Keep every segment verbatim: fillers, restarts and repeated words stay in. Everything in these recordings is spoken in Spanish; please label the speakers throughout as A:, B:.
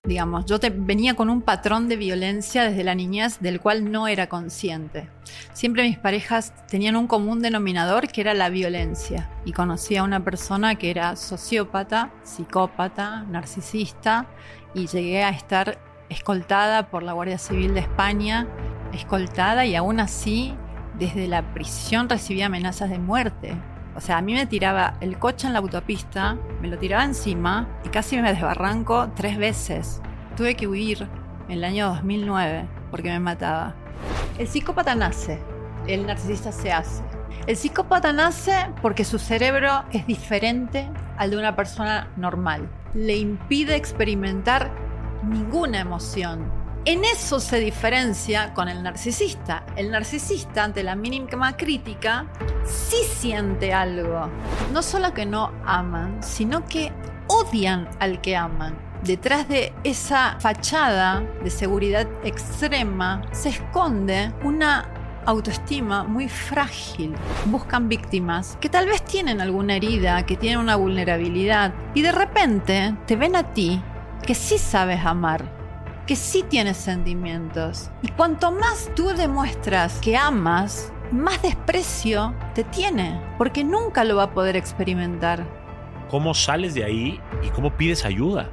A: Digamos, yo te, venía con un patrón de violencia desde la niñez del cual no era consciente. Siempre mis parejas tenían un común denominador que era la violencia. Y conocí a una persona que era sociópata, psicópata, narcisista, y llegué a estar escoltada por la Guardia Civil de España, escoltada, y aún así desde la prisión recibía amenazas de muerte. O sea, a mí me tiraba el coche en la autopista, me lo tiraba encima y casi me desbarranco tres veces. Tuve que huir en el año dos mil nueve porque me mataba. El psicópata nace, el narcisista se hace. El psicópata nace porque su cerebro es diferente al de una persona normal. Le impide experimentar ninguna emoción. En eso se diferencia con el narcisista. El narcisista, ante la mínima crítica, sí siente algo. No solo que no aman, sino que odian al que aman. Detrás de esa fachada de seguridad extrema se esconde una autoestima muy frágil. Buscan víctimas que tal vez tienen alguna herida, que tienen una vulnerabilidad, y de repente te ven a ti que sí sabes amar, que sí tienes sentimientos. Y cuanto más tú demuestras que amas, más desprecio te tiene, porque nunca lo va a poder experimentar.
B: ¿Cómo sales de ahí y cómo pides ayuda?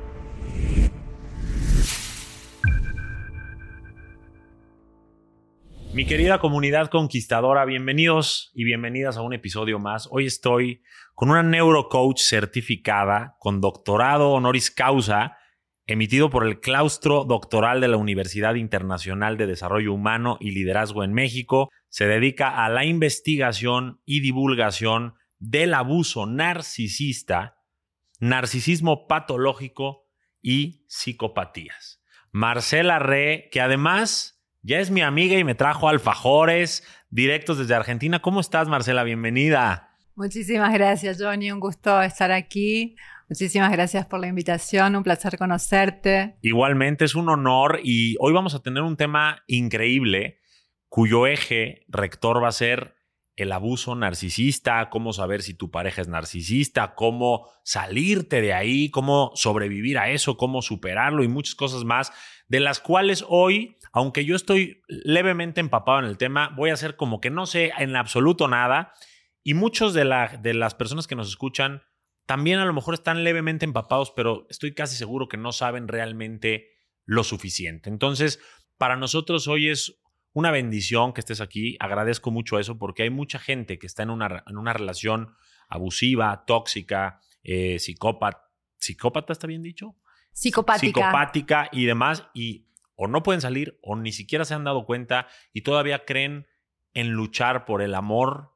B: Mi querida comunidad conquistadora, bienvenidos y bienvenidas a un episodio más. Hoy estoy con una neurocoach certificada con doctorado honoris causa emitido por el Claustro Doctoral de la Universidad Internacional de Desarrollo Humano y Liderazgo en México. Se dedica a la investigación y divulgación del abuso narcisista, narcisismo patológico y psicopatías. Marcela Re, que además ya es mi amiga y me trajo alfajores directos desde Argentina. ¿Cómo estás, Marcela? Bienvenida.
A: Muchísimas gracias, Johnny. Un gusto estar aquí. Muchísimas gracias por la invitación, un placer conocerte.
B: Igualmente, es un honor y hoy vamos a tener un tema increíble cuyo eje rector va a ser el abuso narcisista, cómo saber si tu pareja es narcisista, cómo salirte de ahí, cómo sobrevivir a eso, cómo superarlo y muchas cosas más, de las cuales hoy, aunque yo estoy levemente empapado en el tema, voy a hacer como que no sé en absoluto nada, y muchos de, la, de las personas que nos escuchan también a lo mejor están levemente empapados, pero estoy casi seguro que no saben realmente lo suficiente. Entonces, para nosotros hoy es una bendición que estés aquí. Agradezco mucho eso porque hay mucha gente que está en una, en una relación abusiva, tóxica, eh, psicópata. ¿Psicópata está bien dicho?
A: Psicopática.
B: Psicopática y demás. Y o no pueden salir o ni siquiera se han dado cuenta y todavía creen en luchar por el amor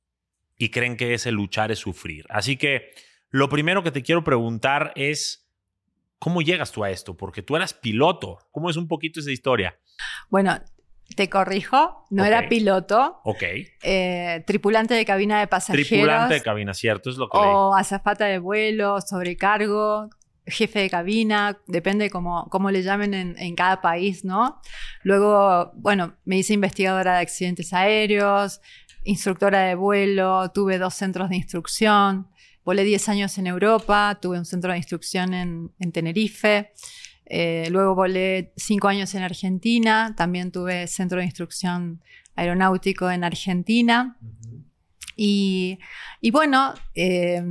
B: y creen que ese luchar es sufrir. Así que lo primero que te quiero preguntar es, ¿cómo llegas tú a esto? Porque tú eras piloto. ¿Cómo es un poquito esa historia?
A: Bueno, te corrijo, no okay. Era piloto.
B: Ok.
A: Eh, tripulante de cabina de pasajeros.
B: Tripulante de cabina, cierto, es lo que
A: O
B: leí.
A: azafata de vuelo, sobrecargo, jefe de cabina, depende cómo, cómo le llamen en, en cada país, ¿no? Luego, bueno, me hice investigadora de accidentes aéreos, instructora de vuelo, tuve dos centros de instrucción. Volé diez años en Europa, tuve un centro de instrucción en, en Tenerife. Eh, luego volé cinco años en Argentina, también tuve centro de instrucción aeronáutico en Argentina. Uh-huh. Y, y bueno, eh,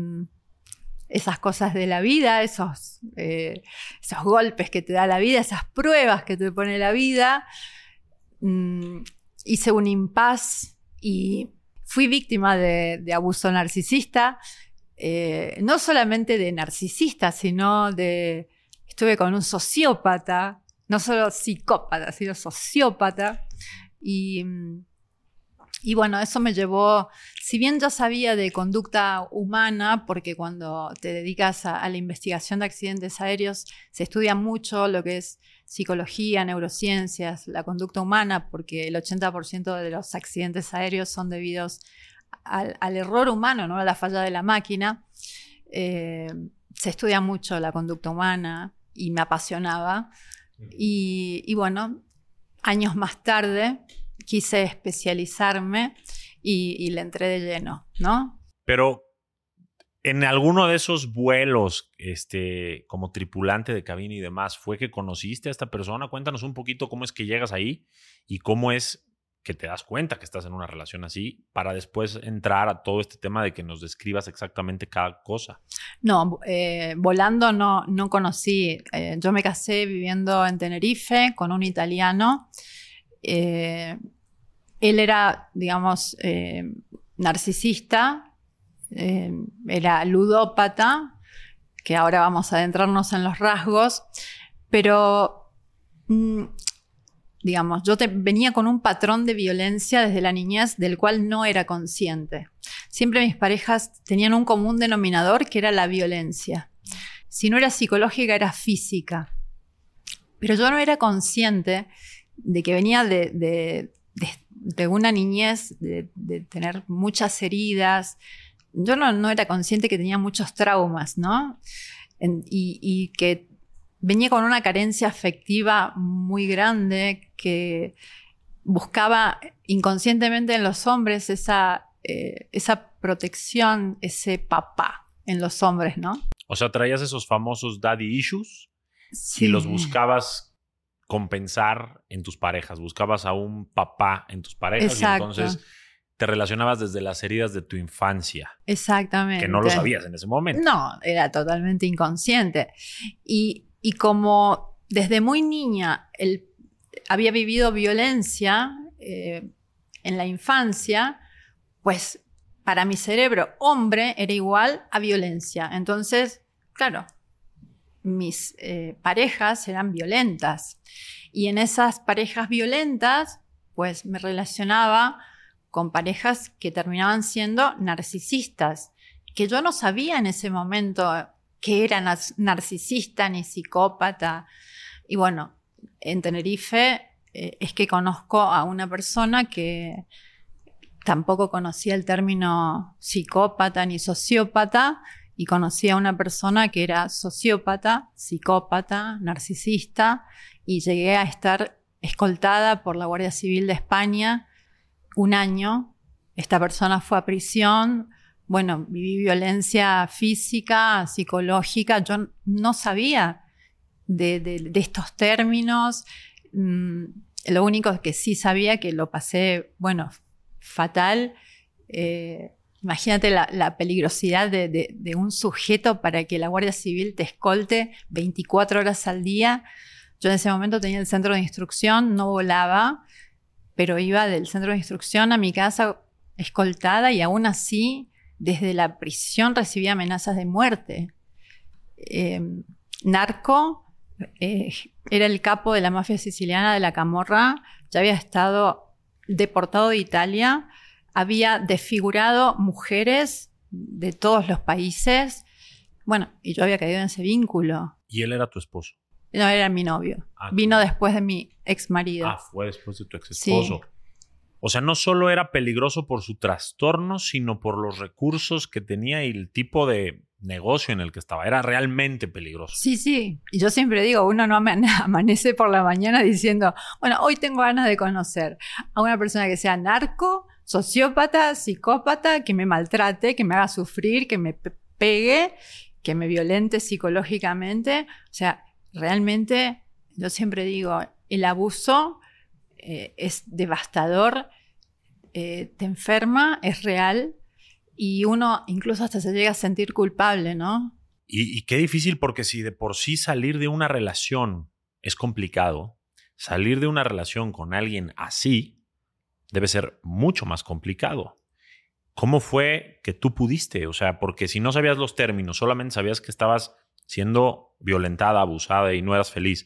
A: esas cosas de la vida, esos, eh, esos golpes que te da la vida, esas pruebas que te pone la vida, mmm, hice un impasse y fui víctima de, de abuso narcisista. Eh, no solamente de narcisista, sino de... Estuve con un sociópata, no solo psicópata, sino sociópata. Y, y bueno, eso me llevó... Si bien yo sabía de conducta humana, porque cuando te dedicas a, a la investigación de accidentes aéreos, se estudia mucho lo que es psicología, neurociencias, la conducta humana, porque el ochenta por ciento de los accidentes aéreos son debidos Al, al error humano, no a la falla de la máquina. Eh, se estudia mucho la conducta humana y me apasionaba. Y, y bueno, años más tarde quise especializarme y, y le entré de lleno, ¿no?
B: Pero En alguno de esos vuelos, este, como tripulante de cabina y demás, ¿fue que conociste a esta persona? Cuéntanos un poquito cómo es que llegas ahí y cómo es que te das cuenta que estás en una relación así para después entrar a todo este tema de que nos describas exactamente cada cosa.
A: No, eh, volando no, no conocí. Eh, yo me casé viviendo en Tenerife con un italiano. Eh, él era, digamos, eh, narcisista. Eh, era ludópata, que ahora vamos a adentrarnos en los rasgos, pero mmm, digamos, yo te, venía con un patrón de violencia desde la niñez del cual no era consciente. Siempre mis parejas tenían un común denominador que era la violencia. Si no era psicológica, era física. Pero yo no era consciente de que venía de, de, de, de una niñez, de, de tener muchas heridas. Yo no, no era consciente que tenía muchos traumas, ¿no? En, y, y que venía con una carencia afectiva muy grande, que buscaba inconscientemente en los hombres esa, eh, esa protección, ese papá en los hombres, ¿no?
B: O sea, traías esos famosos daddy issues
A: Sí.
B: y los buscabas compensar en tus parejas. Buscabas a un papá en tus parejas.
A: Exacto.
B: Y entonces te relacionabas desde las heridas de tu infancia.
A: Exactamente.
B: Que no lo sabías en ese momento.
A: No, era totalmente inconsciente. Y, y como desde muy niña él había vivido violencia eh, en la infancia, pues para mi cerebro hombre era igual a violencia. Entonces, claro, mis eh, parejas eran violentas. Y en esas parejas violentas, pues me relacionaba con parejas que terminaban siendo narcisistas, que yo no sabía en ese momento que era narcisista ni psicópata. Y bueno, en Tenerife eh, es que conozco a una persona que tampoco conocía el término psicópata ni sociópata, y conocí a una persona que era sociópata, psicópata, narcisista, y llegué a estar escoltada por la Guardia Civil de España un año. Esta persona fue a prisión. Bueno, viví violencia física, psicológica. Yo no sabía de, de, de estos términos. Mm, lo único que sí sabía, que lo pasé, bueno, fatal. Eh, imagínate la, la peligrosidad de, de, de un sujeto para que la Guardia Civil te escolte veinticuatro horas al día. Yo en ese momento tenía el centro de instrucción, no volaba, pero iba del centro de instrucción a mi casa escoltada, y aún así, desde la prisión recibía amenazas de muerte. Eh, narco, eh, era el capo de la mafia siciliana de la Camorra, ya había estado deportado de Italia, había desfigurado mujeres de todos los países. Bueno, y yo había caído en ese vínculo.
B: ¿Y él era tu esposo?
A: No, era mi novio.
B: Ah,
A: Vino
B: claro.
A: después de mi ex marido.
B: Ah, fue después de tu ex esposo.
A: Sí.
B: O sea, no solo era peligroso por su trastorno, sino por los recursos que tenía y el tipo de negocio en el que estaba. Era realmente peligroso.
A: Sí, sí. Y yo siempre digo, uno no amanece por la mañana diciendo, bueno, hoy tengo ganas de conocer a una persona que sea narco, sociópata, psicópata, que me maltrate, que me haga sufrir, que me pegue, que me violente psicológicamente. O sea, realmente, yo siempre digo, el abuso eh, es devastador, eh, te enferma, es real, y uno incluso hasta se llega a sentir culpable, ¿no?
B: Y, y qué difícil, porque si de por sí salir de una relación es complicado, salir de una relación con alguien así debe ser mucho más complicado. ¿Cómo fue que tú pudiste? O sea, porque si no sabías los términos, solamente sabías que estabas siendo violentada, abusada y no eras feliz.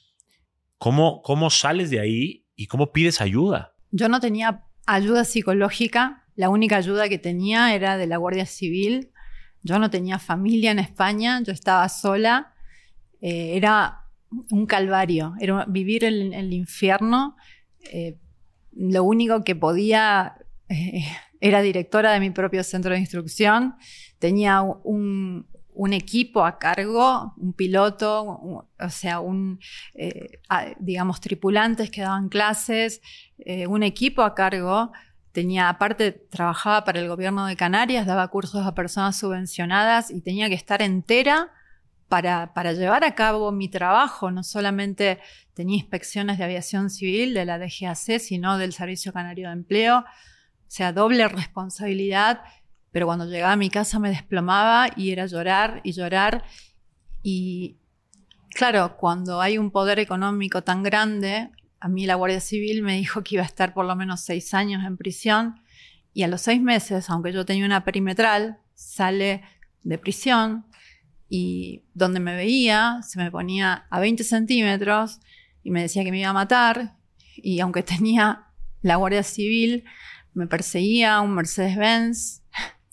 B: ¿Cómo, cómo sales de ahí y cómo pides ayuda?
A: Yo no tenía ayuda psicológica. La única ayuda que tenía era de la Guardia Civil. Yo no tenía familia en España, yo estaba sola. Eh, era un calvario, era vivir en el infierno. Eh, lo único que podía... Eh, era directora de mi propio centro de instrucción. Tenía un... un equipo a cargo, un piloto, un, o sea, un, eh, a, digamos, tripulantes que daban clases, eh, un equipo a cargo. tenía, aparte, trabajaba para el gobierno de Canarias, daba cursos a personas subvencionadas y tenía que estar entera para, para llevar a cabo mi trabajo. No solamente tenía inspecciones de aviación civil de la D G A C, sino del Servicio Canario de Empleo. O sea, doble responsabilidad. Pero cuando llegaba a mi casa me desplomaba y era llorar y llorar. Y claro, cuando hay un poder económico tan grande, a mí la Guardia Civil me dijo que iba a estar por lo menos seis años en prisión. Y a los seis meses, aunque yo tenía una perimetral, sale de prisión y donde me veía se me ponía a veinte centímetros y me decía que me iba a matar. Y aunque tenía la Guardia Civil, me perseguía un Mercedes-Benz.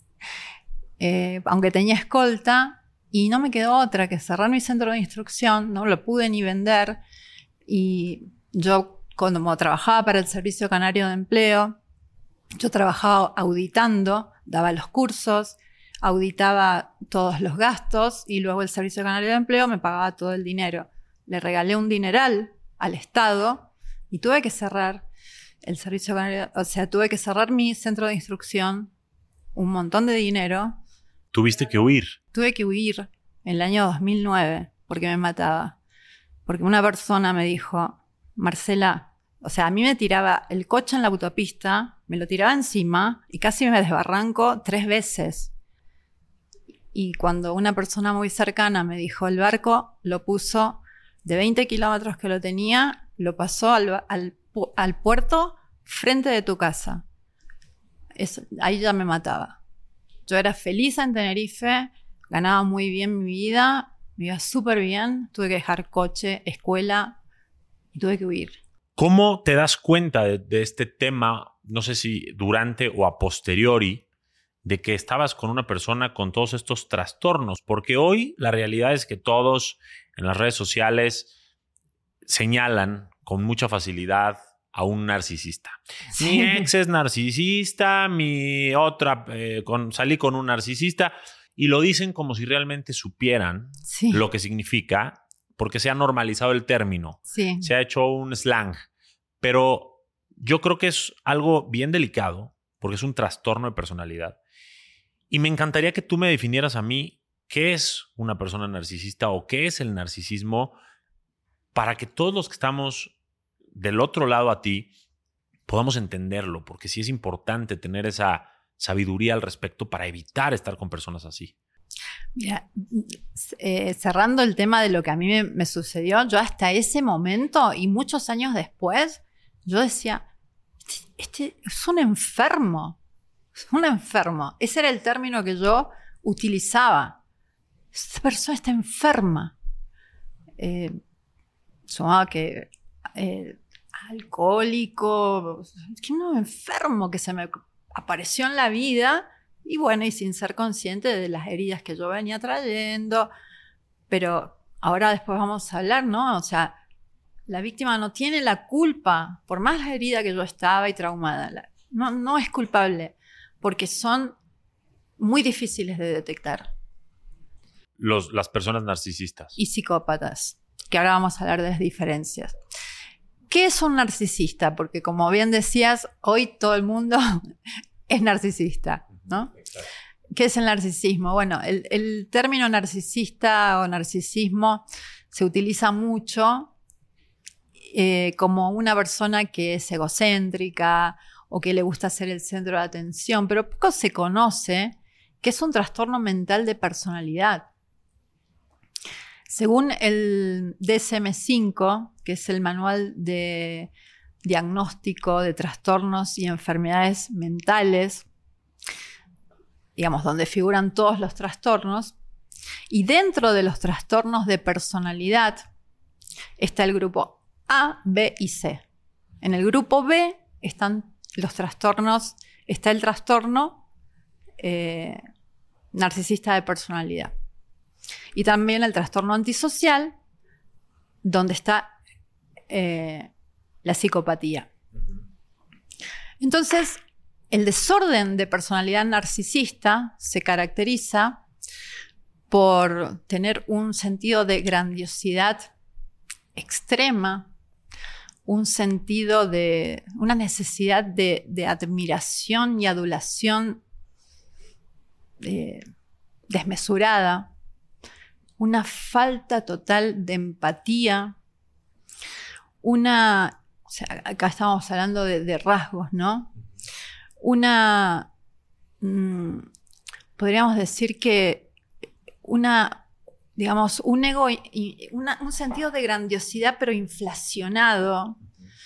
A: Eh, aunque tenía escolta, y no me quedó otra que cerrar mi centro de instrucción, no lo pude ni vender. Y yo, como trabajaba para el Servicio Canario de Empleo, yo trabajaba auditando, daba los cursos, auditaba todos los gastos y luego el Servicio Canario de Empleo me pagaba todo el dinero. Le regalé un dineral al Estado y tuve que cerrar el Servicio Canario, o sea, tuve que cerrar mi centro de instrucción, un montón de dinero.
B: Tuviste que huir.
A: Tuve que huir en el año dos mil nueve porque me mataba. Porque una persona me dijo, Marcela, o sea, a mí me tiraba el coche en la autopista, me lo tiraba encima y casi me desbarranco tres veces. Y cuando una persona muy cercana me dijo, el barco lo puso de veinte kilómetros que lo tenía, lo pasó al, al, al puerto frente de tu casa. Eso, ahí ya me mataba. Yo era feliz en Tenerife, ganaba muy bien mi vida, me iba súper bien, tuve que dejar coche, escuela y tuve que huir.
B: ¿Cómo te das cuenta de, de este tema, no sé si durante o a posteriori, de que estabas con una persona con todos estos trastornos? Porque hoy la realidad es que todos en las redes sociales señalan con mucha facilidad a un narcisista. Sí. Mi ex es narcisista, mi otra, eh, con, salí con un narcisista, y lo dicen como si realmente supieran sí. lo que significa, porque se ha normalizado el término, sí. se ha hecho un slang. Pero yo creo que es algo bien delicado, porque es un trastorno de personalidad. Y me encantaría que tú me definieras a mí qué es una persona narcisista o qué es el narcisismo, para que todos los que estamos del otro lado a ti podamos entenderlo, porque sí es importante tener esa sabiduría al respecto para evitar estar con personas así.
A: Mira, eh, cerrando el tema de lo que a mí me, me sucedió, yo hasta ese momento y muchos años después, yo decía, este, este es un enfermo, es un enfermo. Ese era el término que yo utilizaba. Esta persona está enferma. Eh, sumaba que eh, alcohólico, que no enfermo que se me apareció en la vida. Y bueno, y sin ser consciente de las heridas que yo venía trayendo. Pero ahora después vamos a hablar, ¿no? O sea, la víctima no tiene la culpa, por más la herida que yo estaba y traumada. No, no es culpable, porque son muy difíciles de detectar.
B: Los, las personas narcisistas.
A: Y psicópatas, que ahora vamos a hablar de las diferencias. ¿Qué es un narcisista? Porque como bien decías, hoy todo el mundo es narcisista, ¿no? Exacto. ¿Qué es el narcisismo? Bueno, el, el término narcisista o narcisismo se utiliza mucho eh, como una persona que es egocéntrica o que le gusta ser el centro de atención, pero poco se conoce que es un trastorno mental de personalidad. Según el D S M cinco, que es el Manual de Diagnóstico de Trastornos y Enfermedades Mentales, digamos, donde figuran todos los trastornos, y dentro de los trastornos de personalidad está el grupo A, B y C. En el grupo B están los trastornos, está el trastorno eh, narcisista de personalidad. Y también el trastorno antisocial, donde está eh, la psicopatía. Entonces, el desorden de personalidad narcisista se caracteriza por tener un sentido de grandiosidad extrema, un sentido de, una necesidad de, de admiración y adulación eh, desmesurada, una falta total de empatía, una, o sea, acá estamos hablando de, de rasgos, ¿no? Una, mmm, podríamos decir que una, digamos, un ego, y una, un sentido de grandiosidad pero inflacionado,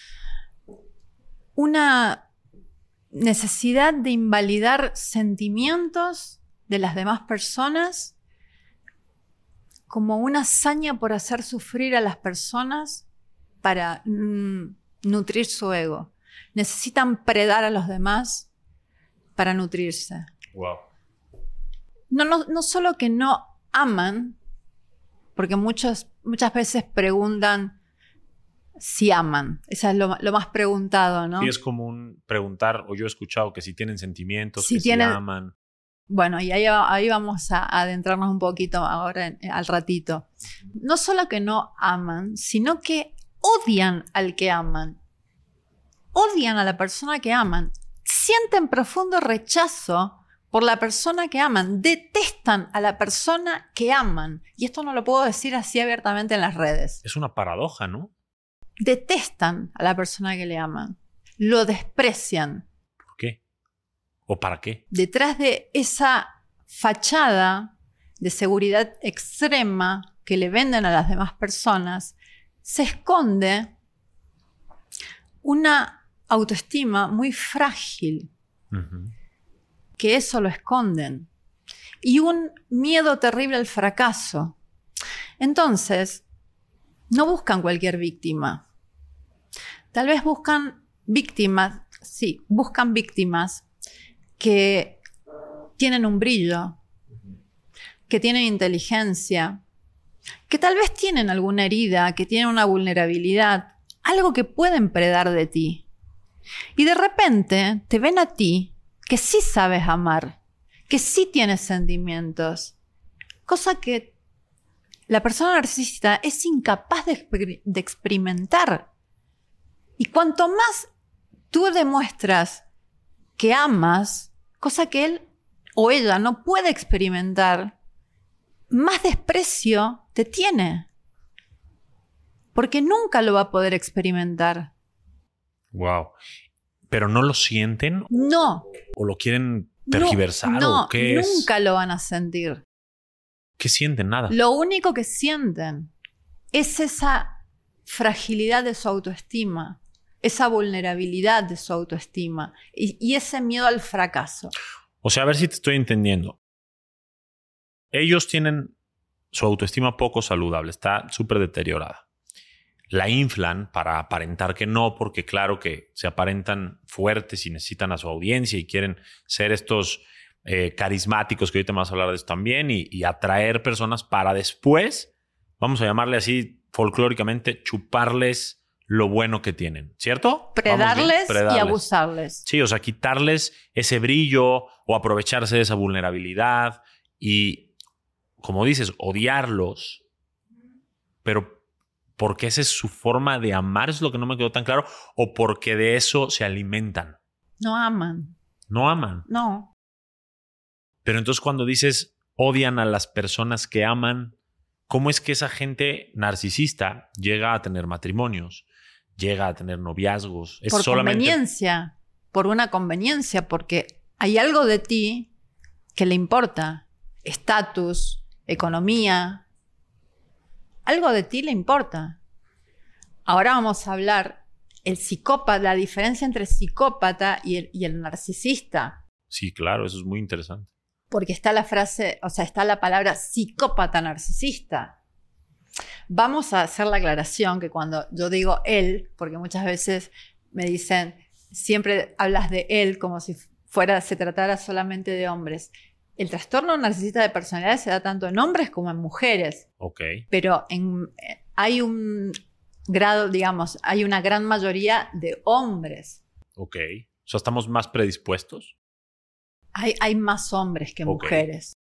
A: una necesidad de invalidar sentimientos de las demás personas como una hazaña por hacer sufrir a las personas para mm, nutrir su ego. Necesitan predar a los demás para nutrirse.
B: Wow.
A: No, no, no solo que no aman, porque muchos, muchas veces preguntan si aman. Esa es lo, lo más preguntado, ¿no?
B: Sí, es común preguntar, o yo he escuchado que si tienen sentimientos,
A: si
B: que
A: tienen,
B: si aman.
A: Bueno, y ahí, ahí vamos a, a adentrarnos un poquito ahora en, al ratito. No solo que no aman, sino que odian al que aman. Odian a la persona que aman. Sienten profundo rechazo por la persona que aman. Detestan a la persona que aman. Y esto no lo puedo decir así abiertamente en las redes.
B: Es una paradoja, ¿no?
A: Detestan a la persona que le aman. Lo desprecian.
B: ¿Por qué? ¿O para qué?
A: Detrás de esa fachada de seguridad extrema que le venden a las demás personas, se esconde una autoestima muy frágil, uh-huh. que eso lo esconden, y un miedo terrible al fracaso. Entonces, no buscan cualquier víctima. Tal vez buscan víctimas, sí, buscan víctimas que tienen un brillo, que tienen inteligencia, que tal vez tienen alguna herida, que tienen una vulnerabilidad, algo que pueden predar de ti. Y de repente te ven a ti que sí sabes amar, que sí tienes sentimientos, cosa que la persona narcisista es incapaz de, exper- de experimentar. Y cuanto más tú demuestras que amas, cosa que él o ella no puede experimentar, más desprecio te tiene. Porque nunca lo va a poder experimentar.
B: Wow. ¿Pero no lo sienten?
A: No.
B: ¿O lo quieren tergiversar?
A: No,
B: ¿O qué es?
A: Nunca lo van a sentir.
B: ¿Qué sienten? Nada.
A: Lo único que sienten es esa fragilidad de su autoestima, esa vulnerabilidad de su autoestima y, y ese miedo al fracaso.
B: O sea, a ver si te estoy entendiendo. Ellos tienen su autoestima poco saludable, está súper deteriorada. La inflan para aparentar que no, porque claro que se aparentan fuertes y necesitan a su audiencia y quieren ser estos eh, carismáticos, que ahorita me vas a hablar de eso también, y, y atraer personas para después, vamos a llamarle así folclóricamente, chuparles lo bueno que tienen, ¿cierto?
A: Predarles,
B: Predarles
A: y abusarles.
B: Sí, o sea, quitarles ese brillo o aprovecharse de esa vulnerabilidad y, como dices, odiarlos, pero porque esa es su forma de amar, es lo que no me quedó tan claro, o porque de eso se alimentan.
A: No aman.
B: No aman.
A: No.
B: Pero entonces cuando dices odian a las personas que aman, ¿cómo es que esa gente narcisista llega a tener matrimonios, llega a tener noviazgos? Es
A: por
B: solamente...
A: conveniencia, por una conveniencia, porque hay algo de ti que le importa. Estatus, economía. Algo de ti le importa. Ahora vamos a hablar el psicópata, la diferencia entre psicópata y el, y el narcisista.
B: Sí, claro, eso es muy interesante.
A: Porque está la frase, o sea, está la palabra psicópata narcisista. Vamos a hacer la aclaración que cuando yo digo él, porque muchas veces me dicen, siempre hablas de él como si fuera, se tratara solamente de hombres. El trastorno narcisista de personalidad se da tanto en hombres como en mujeres.
B: Ok.
A: Pero en, hay un grado, digamos, hay una gran mayoría de hombres.
B: Ok. O sea, ¿estamos más predispuestos?
A: Hay, hay más hombres que
B: okay.
A: mujeres.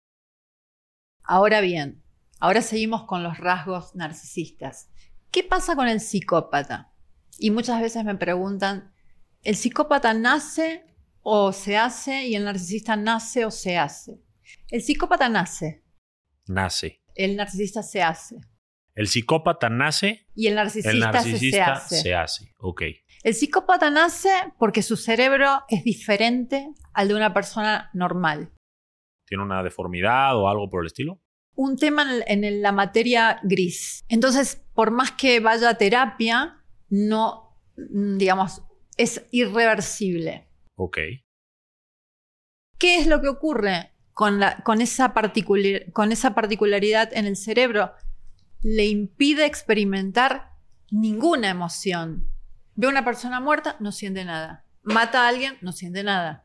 A: Ahora bien, ahora seguimos con los rasgos narcisistas. ¿Qué pasa con el psicópata? Y muchas veces me preguntan, ¿el psicópata nace o se hace y el narcisista nace o se hace? El psicópata nace.
B: Nace.
A: El narcisista se hace.
B: El psicópata nace.
A: Y el narcisista,
B: el narcisista
A: se, se hace.
B: se hace. Ok.
A: El psicópata nace porque su cerebro es diferente al de una persona normal.
B: ¿Tiene una deformidad o algo por el estilo?
A: Un tema en, en la materia gris. Entonces, por más que vaya a terapia, no, digamos, es irreversible.
B: Ok.
A: ¿Qué es lo que ocurre con, la, con, esa particular, con esa particularidad en el cerebro? Le impide experimentar ninguna emoción. Ve a una persona muerta, no siente nada. Mata a alguien, no siente nada.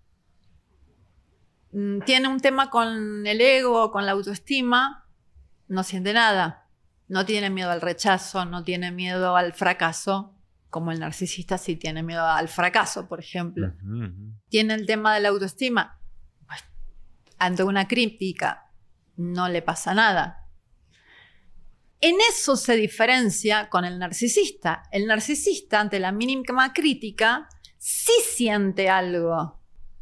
A: Tiene un tema con el ego, con la autoestima, no siente nada. No tiene miedo al rechazo, no tiene miedo al fracaso, como el narcisista sí tiene miedo al fracaso, por ejemplo. Uh-huh, uh-huh. Tiene el tema de la autoestima. Pues, ante una crítica no le pasa nada. En eso se diferencia con el narcisista. El narcisista, ante la mínima crítica, sí siente algo,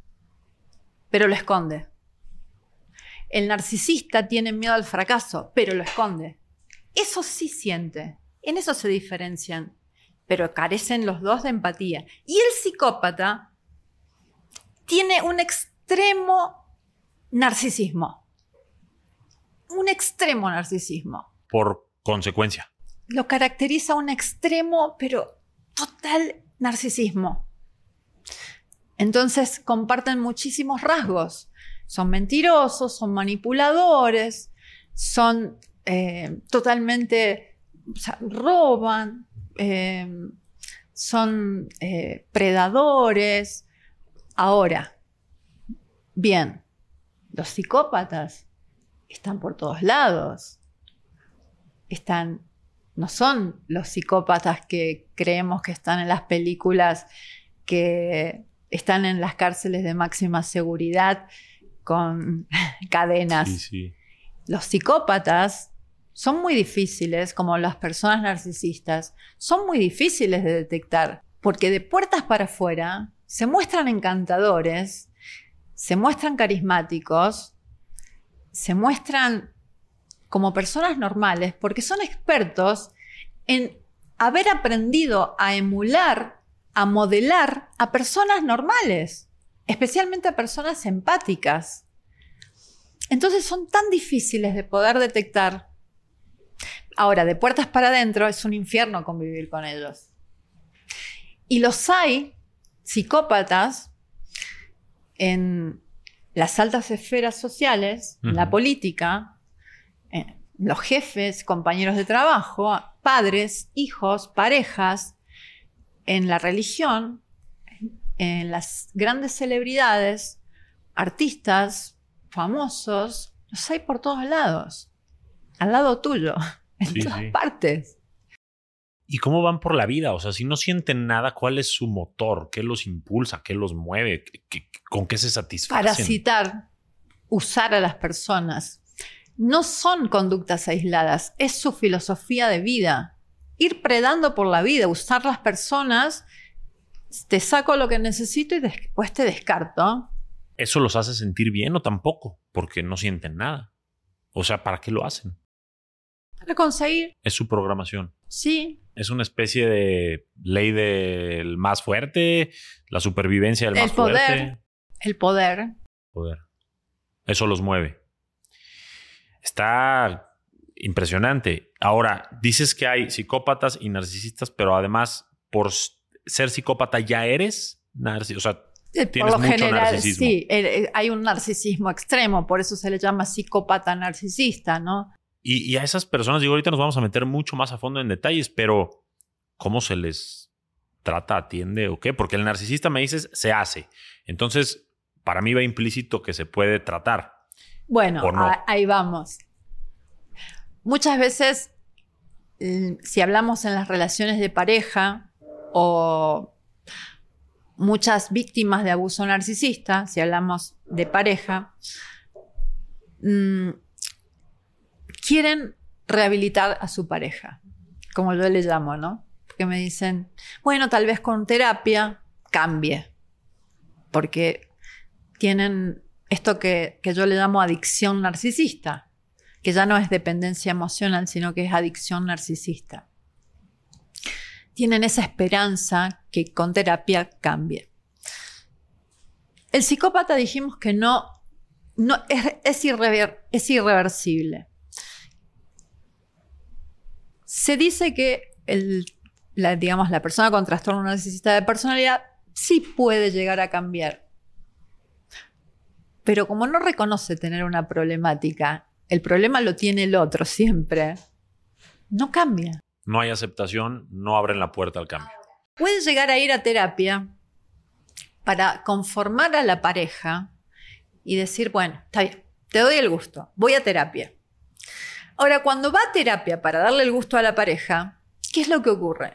A: pero lo esconde. El narcisista tiene miedo al fracaso, pero lo esconde. Eso sí siente. En eso se diferencian. Pero carecen los dos de empatía. Y el psicópata tiene un extremo narcisismo. Un extremo narcisismo.
B: Por consecuencia.
A: Lo caracteriza un extremo, pero total narcisismo. Entonces comparten muchísimos rasgos. Son mentirosos, son manipuladores, son eh, totalmente, o sea, roban, eh, son eh, predadores. Ahora, bien, los psicópatas están por todos lados. Están, no son los psicópatas que creemos que están en las películas, que están en las cárceles de máxima seguridad con cadenas.
B: Sí, sí.
A: Los psicópatas son muy difíciles, como las personas narcisistas, son muy difíciles de detectar, porque de puertas para afuera se muestran encantadores, se muestran carismáticos, se muestran como personas normales, porque son expertos en haber aprendido a emular, a modelar a personas normales, especialmente a personas empáticas. Entonces son tan difíciles de poder detectar. Ahora, de puertas para adentro es un infierno convivir con ellos. Y los hay, psicópatas, en las altas esferas sociales, uh-huh. en la política, eh, los jefes, compañeros de trabajo, padres, hijos, parejas, en la religión, en las grandes celebridades, artistas, famosos, los hay por todos lados, al lado tuyo, en
B: sí,
A: todas
B: sí.
A: partes.
B: ¿Y cómo van por la vida? O sea, si no sienten nada, ¿cuál es su motor? ¿Qué los impulsa? ¿Qué los mueve? ¿Qué, qué, ¿Con qué se satisfacen?
A: Parasitar, usar a las personas. No son conductas aisladas, es su filosofía de vida. Ir predando por la vida, usar las personas, te saco lo que necesito y después te descarto.
B: ¿Eso los hace sentir bien o tampoco? Porque no sienten nada. O sea, ¿para qué lo hacen?
A: Para conseguir.
B: Es su programación.
A: Sí.
B: Es una especie de ley del más fuerte, la supervivencia del
A: el
B: más
A: poder,
B: fuerte.
A: El poder.
B: Poder. Eso los mueve. Está impresionante. Ahora, dices que hay psicópatas y narcisistas, pero además, por ser psicópata ya eres narcisista. O sea, tienes
A: por lo
B: mucho
A: general,
B: narcisismo.
A: Sí, hay un narcisismo extremo, por eso se le llama psicópata narcisista, ¿no?
B: Y, y a esas personas, digo, ahorita nos vamos a meter mucho más a fondo en detalles, pero ¿cómo se les trata, atiende o qué? Porque el narcisista, me dices, se hace. Entonces, para mí va implícito que se puede tratar.
A: Bueno,
B: no.
A: a, ahí vamos. Muchas veces, si hablamos en las relaciones de pareja o muchas víctimas de abuso narcisista, si hablamos de pareja, mmm, quieren rehabilitar a su pareja, como yo le llamo, ¿no? que me dicen, bueno, tal vez con terapia cambie, porque tienen esto que, que yo le llamo adicción narcisista, que ya no es dependencia emocional, sino que es adicción narcisista. Tienen esa esperanza que con terapia cambie. El psicópata dijimos que no, no es, es, irrever, es irreversible. Se dice que el, la, digamos, la persona con trastorno narcisista de personalidad sí puede llegar a cambiar. Pero como no reconoce tener una problemática, el problema lo tiene el otro siempre, no cambia.
B: No hay aceptación, no abren la puerta al cambio.
A: Puede llegar a ir a terapia para conformar a la pareja y decir, bueno, está bien, te doy el gusto, voy a terapia. Ahora, cuando va a terapia para darle el gusto a la pareja, ¿qué es lo que ocurre?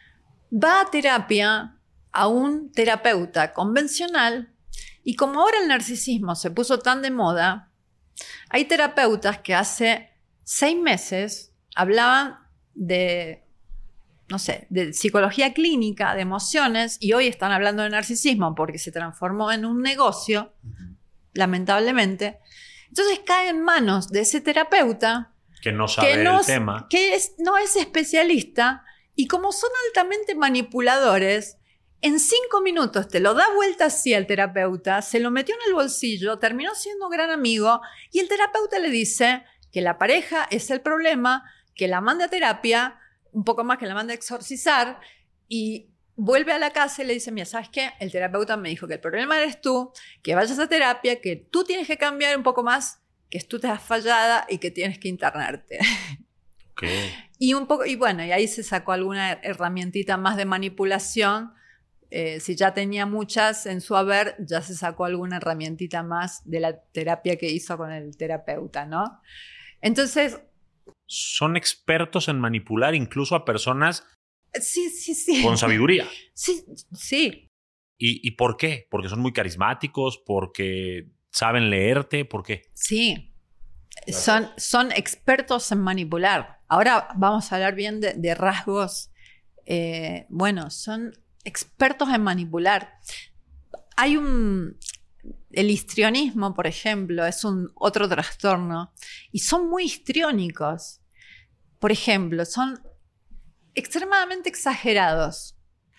A: Va a terapia a un terapeuta convencional y como ahora el narcisismo se puso tan de moda, hay terapeutas que hace seis meses hablaban de, no sé, de psicología clínica, de emociones, y hoy están hablando de narcisismo porque se transformó en un negocio, uh-huh. lamentablemente. Entonces cae en manos de ese terapeuta
B: que no sabe
A: que no,
B: el tema,
A: que es, no es especialista, y como son altamente manipuladores, en cinco minutos te lo da vuelta así al terapeuta, se lo metió en el bolsillo, terminó siendo un gran amigo, y el terapeuta le dice que la pareja es el problema, que la mande a terapia, un poco más que la mande a exorcizar, y vuelve a la casa y le dice, mira, ¿sabes qué? El terapeuta me dijo que el problema eres tú, que vayas a terapia, que tú tienes que cambiar un poco más, que tú estás fallada y que tienes que internarte.
B: Okay.
A: Y un poco, y bueno, y ahí se sacó alguna herramientita más de manipulación. Eh, si ya tenía muchas en su haber, ya se sacó alguna herramientita más de la terapia que hizo con el terapeuta, ¿no? Entonces...
B: Son expertos en manipular incluso a personas
A: sí, sí, sí.
B: con sabiduría.
A: Sí, sí.
B: ¿Y, ¿Y por qué? ¿Porque son muy carismáticos? ¿Porque saben leerte? ¿Por qué?
A: Sí, son, son expertos en manipular. Ahora vamos a hablar bien de, de rasgos. Eh, bueno, son expertos en manipular. Hay un... El histrionismo, por ejemplo, es un otro trastorno. Y son muy histriónicos. Por ejemplo, son extremadamente exagerados.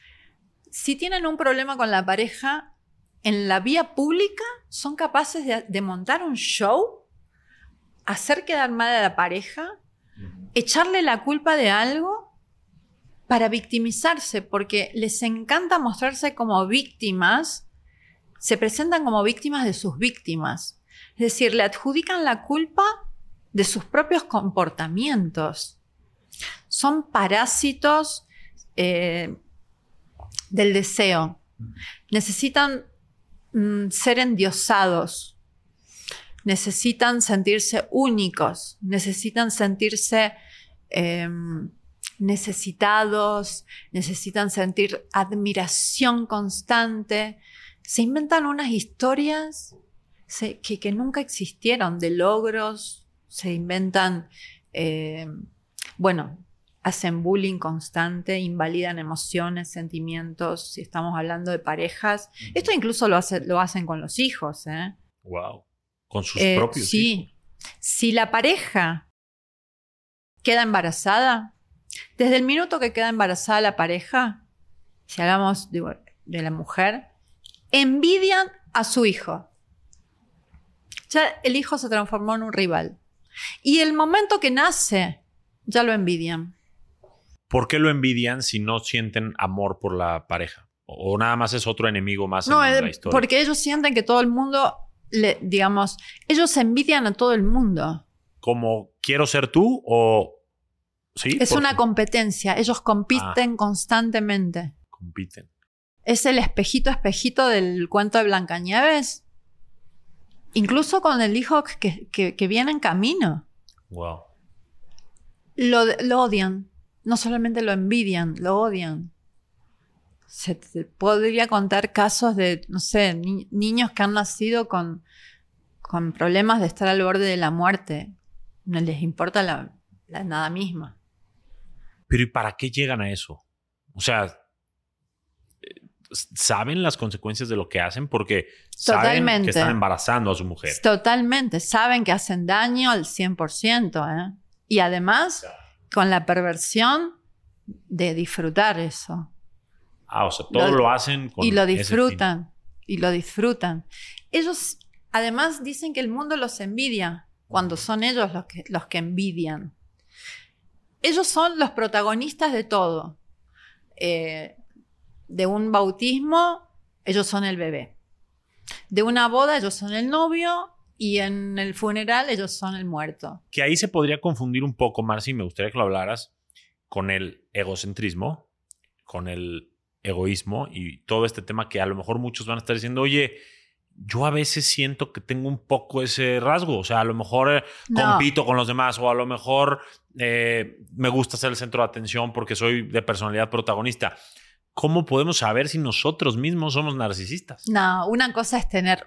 A: Si tienen un problema con la pareja, en la vía pública son capaces de, de montar un show, hacer quedar mal a la pareja, echarle la culpa de algo para victimizarse, porque les encanta mostrarse como víctimas, se presentan como víctimas de sus víctimas. Es decir, le adjudican la culpa de sus propios comportamientos. Son parásitos eh, del deseo. Necesitan mm, ser endiosados. Necesitan sentirse únicos. Necesitan sentirse eh, necesitados. Necesitan sentir admiración constante. Se inventan unas historias se, que, que nunca existieron, de logros. Se inventan... Eh, bueno, hacen bullying constante, invalidan emociones, sentimientos, si estamos hablando de parejas. Uh-huh. Esto incluso lo, hace, lo hacen con los hijos, ¿eh?
B: Wow. Con sus
A: eh,
B: propios
A: sí.
B: hijos.
A: Si la pareja queda embarazada, desde el minuto que queda embarazada la pareja, si hablamos de, de la mujer, envidian a su hijo. Ya el hijo se transformó en un rival. Y el momento que nace, ya lo envidian.
B: ¿Por qué lo envidian si no sienten amor por la pareja? ¿O nada más es otro enemigo más
A: no,
B: en
A: eh,
B: la historia?
A: Porque ellos sienten que todo el mundo, le, digamos, ellos envidian a todo el mundo.
B: ¿Como quiero ser tú o...? ¿Sí?
A: Es una competencia. Ellos compiten
B: ah,
A: constantemente.
B: Compiten.
A: Es el espejito, espejito del cuento de Blancanieves. Incluso con el hijo que, que, que viene en camino.
B: Wow.
A: Lo, lo odian. No solamente lo envidian, lo odian. Se te podría contar casos de, no sé, ni, niños que han nacido con, con problemas de estar al borde de la muerte. No les importa la, la nada misma.
B: Pero ¿y para qué llegan a eso? O sea, ¿saben las consecuencias de lo que hacen? Porque saben
A: Totalmente.
B: que están embarazando a su mujer.
A: Totalmente. Saben que hacen daño al cien por ciento. ¿eh? Y además, con la perversión de disfrutar eso.
B: Ah, o sea, todo lo, lo hacen con
A: y lo disfrutan. Y lo disfrutan. Ellos, además, dicen que el mundo los envidia cuando son ellos los que, los que envidian. Ellos son los protagonistas de todo. Eh, de un bautismo, ellos son el bebé. De una boda, ellos son el novio. Y en el funeral, ellos son el muerto.
B: Que ahí se podría confundir un poco, Marci, me gustaría que lo hablaras, con el egocentrismo, con el egoísmo y todo este tema que a lo mejor muchos van a estar diciendo, oye, yo a veces siento que tengo un poco ese rasgo. O sea, a lo mejor eh, no. compito con los demás o a lo mejor eh, me gusta ser el centro de atención porque soy de personalidad protagonista. ¿Cómo podemos saber si nosotros mismos somos narcisistas?
A: No, una cosa es tener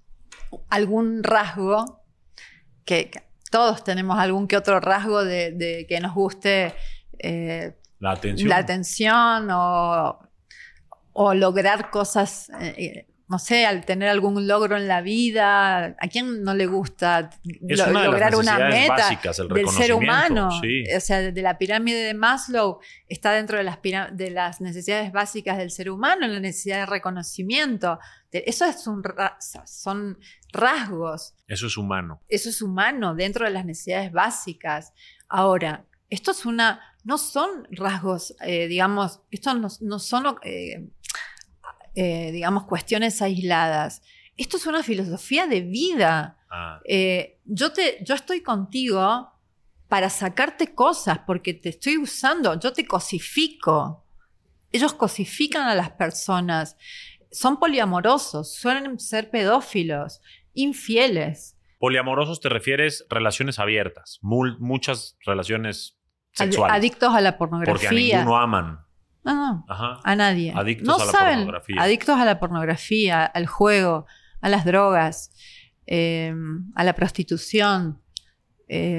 A: algún rasgo, que, que todos tenemos algún que otro rasgo de, de que nos guste eh,
B: la atención,
A: la atención o, o lograr cosas, eh, no sé, al tener algún logro en la vida. ¿A quién no le gusta
B: es
A: lo,
B: una de
A: lograr
B: las
A: una meta
B: básicas, el
A: del ser humano?
B: Sí.
A: O sea, de la pirámide de Maslow está dentro de las, de las necesidades básicas del ser humano, la necesidad de reconocimiento. Eso es un, son rasgos.
B: Eso es humano.
A: Eso es humano dentro de las necesidades básicas. Ahora, esto es una, no son rasgos, eh, digamos, estos no, no son, eh, eh, digamos, cuestiones aisladas. Esto es una filosofía de vida.
B: Ah.
A: Eh, yo, te, yo estoy contigo para sacarte cosas porque te estoy usando. Yo te cosifico. Ellos cosifican a las personas. Son poliamorosos, suelen ser pedófilos, infieles.
B: Poliamorosos te refieres relaciones abiertas, mul, muchas relaciones sexuales.
A: Adictos a la pornografía.
B: Porque a ninguno aman.
A: No, no,
B: Ajá.
A: a nadie.
B: Adictos
A: no
B: a la
A: saben,
B: pornografía.
A: Adictos a la pornografía, al juego, a las drogas, eh, a la prostitución. Eh,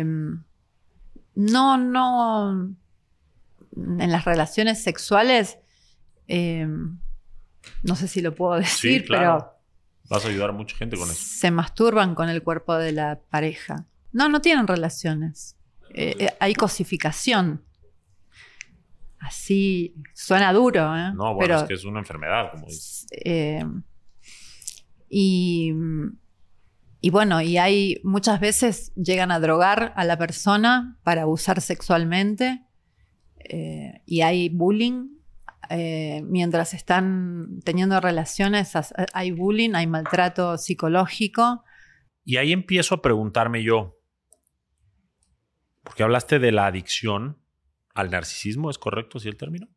A: no, no. En las relaciones sexuales... Eh, no sé si lo puedo decir,
B: sí, claro.
A: pero...
B: Vas a ayudar a mucha gente con eso.
A: Se masturban con el cuerpo de la pareja. No, no tienen relaciones. Eh, eh, hay cosificación. Así, suena duro, ¿eh?
B: No, bueno,
A: pero,
B: es que es una enfermedad, como dices.
A: Eh, y, y bueno, y hay muchas veces llegan a drogar a la persona para abusar sexualmente. Eh, y hay bullying. Eh, mientras están teniendo relaciones, hay bullying, hay maltrato psicológico.
B: Y ahí empiezo a preguntarme yo, porque hablaste de la adicción al narcisismo, ¿es correcto así el término?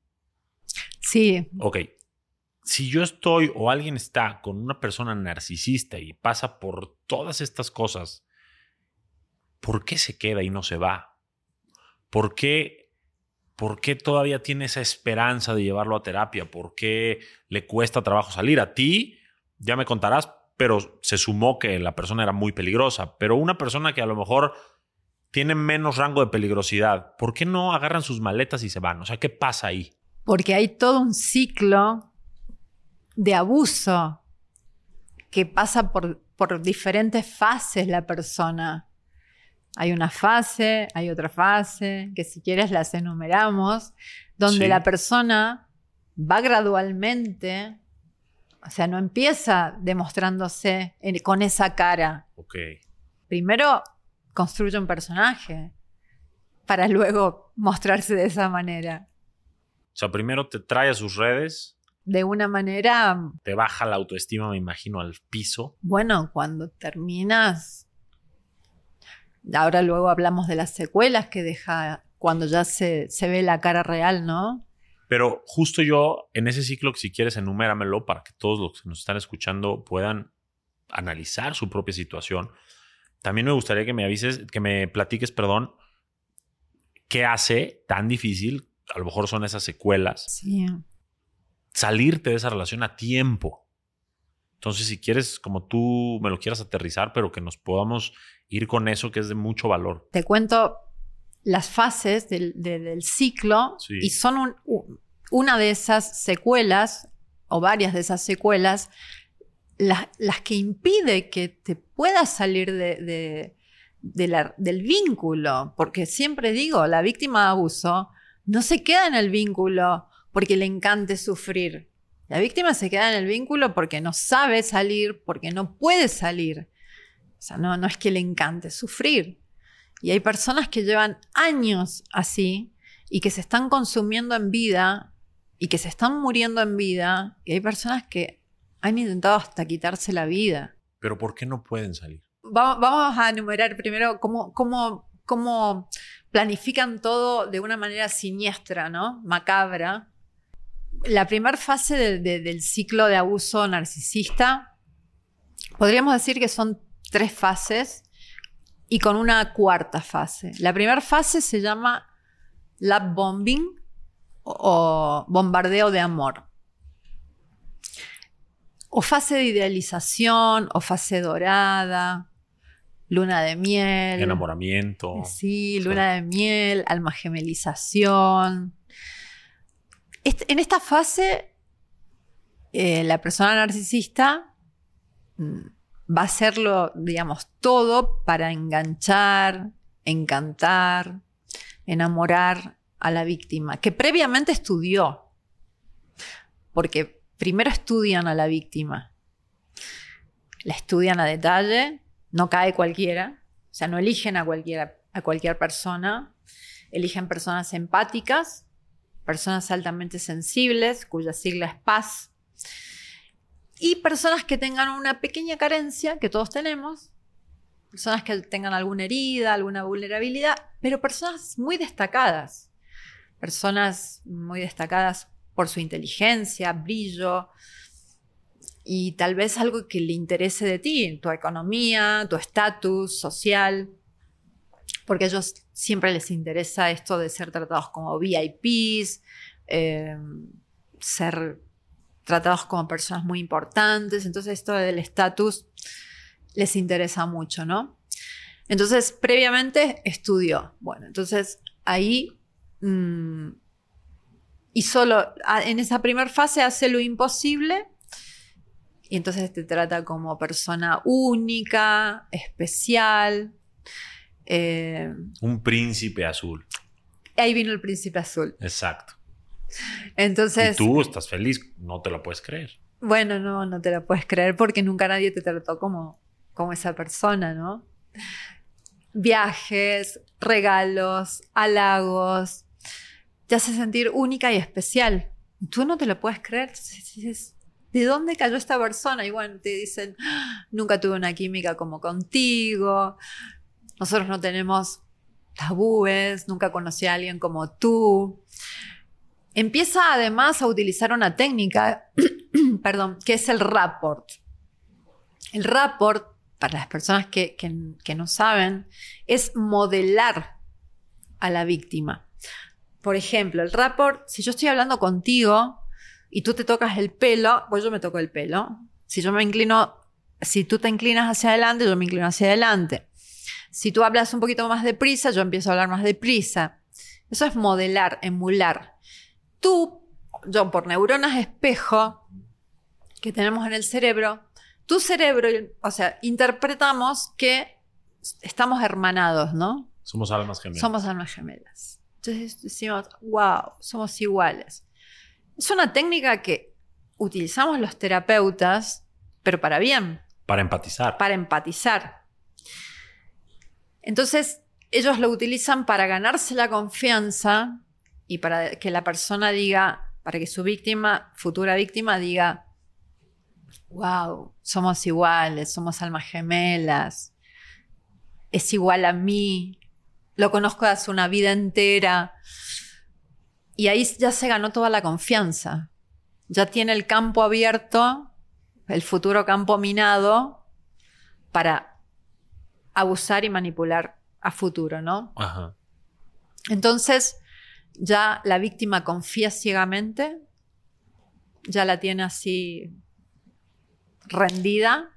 A: Sí.
B: Ok. Si yo estoy o alguien está con una persona narcisista y pasa por todas estas cosas, ¿por qué se queda y no se va? ¿Por qué? ¿Por qué todavía tiene esa esperanza de llevarlo a terapia? ¿Por qué le cuesta trabajo salir? A ti, ya me contarás, pero se sumó que la persona era muy peligrosa. Pero una persona que a lo mejor tiene menos rango de peligrosidad, ¿por qué no agarran sus maletas y se van? O sea, ¿qué pasa ahí?
A: Porque hay todo un ciclo de abuso que pasa por, por diferentes fases la persona. Hay una fase, hay otra fase, que si quieres las enumeramos, donde sí. La persona va gradualmente, o sea, no empieza demostrándose en, con esa cara.
B: Okay.
A: Primero construye un personaje para luego mostrarse de esa manera.
B: O sea, primero te trae a sus redes.
A: De una manera...
B: Te baja la autoestima, me imagino, al piso.
A: Bueno, cuando terminas... Ahora luego hablamos de las secuelas que deja cuando ya se, se ve la cara real, ¿no?
B: Pero justo yo, en ese ciclo, que si quieres enuméramelo para que todos los que nos están escuchando puedan analizar su propia situación. También me gustaría que me avises, que me platiques, perdón, qué hace tan difícil, a lo mejor son esas secuelas,
A: sí. Salirte
B: de esa relación a tiempo. Entonces, si quieres, como tú me lo quieras aterrizar, pero que nos podamos ir con eso que es de mucho valor.
A: Te cuento las fases del, de, del ciclo, sí. Y son un, un, una de esas secuelas, o varias de esas secuelas, las, las que impide que te puedas salir de, de, de la, del vínculo. Porque siempre digo, la víctima de abuso no se queda en el vínculo porque le encante sufrir. La víctima se queda en el vínculo porque no sabe salir, porque no puede salir. O sea, no, no es que le encante sufrir. Y hay personas que llevan años así y que se están consumiendo en vida y que se están muriendo en vida. Y hay personas que han intentado hasta quitarse la vida.
B: ¿Pero por qué no pueden salir?
A: Vamos, vamos a enumerar primero cómo, cómo, cómo planifican todo de una manera siniestra, ¿no? Macabra. La primera fase de, de, del ciclo de abuso narcisista, podríamos decir que son tres fases y con una cuarta fase. La primera fase se llama love bombing o bombardeo de amor. O fase de idealización, o fase dorada, luna de miel.
B: Enamoramiento.
A: Sí, luna de miel, alma gemelización. Este, en esta fase, eh, la persona narcisista va a hacerlo, digamos, todo para enganchar, encantar, enamorar a la víctima, que previamente estudió. Porque primero estudian a la víctima. La estudian a detalle, no cae cualquiera. O sea, no eligen a, cualquiera, a cualquier persona. Eligen personas empáticas, personas altamente sensibles, cuya sigla es paz. Y personas que tengan una pequeña carencia, que todos tenemos, personas que tengan alguna herida, alguna vulnerabilidad, pero personas muy destacadas, personas muy destacadas por su inteligencia, brillo y tal vez algo que le interese de ti, tu economía, tu estatus social, porque a ellos siempre les interesa esto de ser tratados como V I Ps, eh, ser tratados como personas muy importantes. Entonces esto del estatus les interesa mucho, ¿no? Entonces previamente estudió. Bueno, entonces ahí mmm, y solo en esa primera fase hace lo imposible y entonces te trata como persona única, especial. Eh,
B: Un príncipe azul.
A: Ahí vino el príncipe azul.
B: Exacto.
A: Entonces,
B: y tú estás feliz, no te lo puedes creer.
A: Bueno, no, no te lo puedes creer porque nunca nadie te trató como, como esa persona, ¿no? Viajes, regalos, halagos, te hace sentir única y especial. Y tú no te lo puedes creer. Dices, ¿de dónde cayó esta persona? Y bueno, te dicen, nunca tuve una química como contigo, nosotros no tenemos tabúes, nunca conocí a alguien como tú. Empieza además a utilizar una técnica, perdón, que es el rapport. El rapport, para las personas que, que, que no saben, es modelar a la víctima. Por ejemplo, el rapport, si yo estoy hablando contigo y tú te tocas el pelo, pues yo me toco el pelo. Si yo me inclino, si tú te inclinas hacia adelante, yo me inclino hacia adelante. Si tú hablas un poquito más deprisa, yo empiezo a hablar más deprisa. Eso es modelar, emular. Tú, yo por neuronas espejo que tenemos en el cerebro, tu cerebro, o sea, interpretamos que estamos hermanados, ¿no?
B: Somos almas gemelas.
A: Somos almas gemelas. Entonces decimos, wow, somos iguales. Es una técnica que utilizamos los terapeutas, pero para bien.
B: Para empatizar.
A: Para empatizar. Entonces, ellos lo utilizan para ganarse la confianza y para que la persona diga, para que su víctima, futura víctima, diga, wow, somos iguales, somos almas gemelas, es igual a mí, lo conozco hace una vida entera. Y ahí ya se ganó toda la confianza. Ya tiene el campo abierto, el futuro campo minado, para abusar y manipular a futuro, ¿no?
B: Ajá.
A: Entonces, ya la víctima confía ciegamente, ya la tiene así rendida.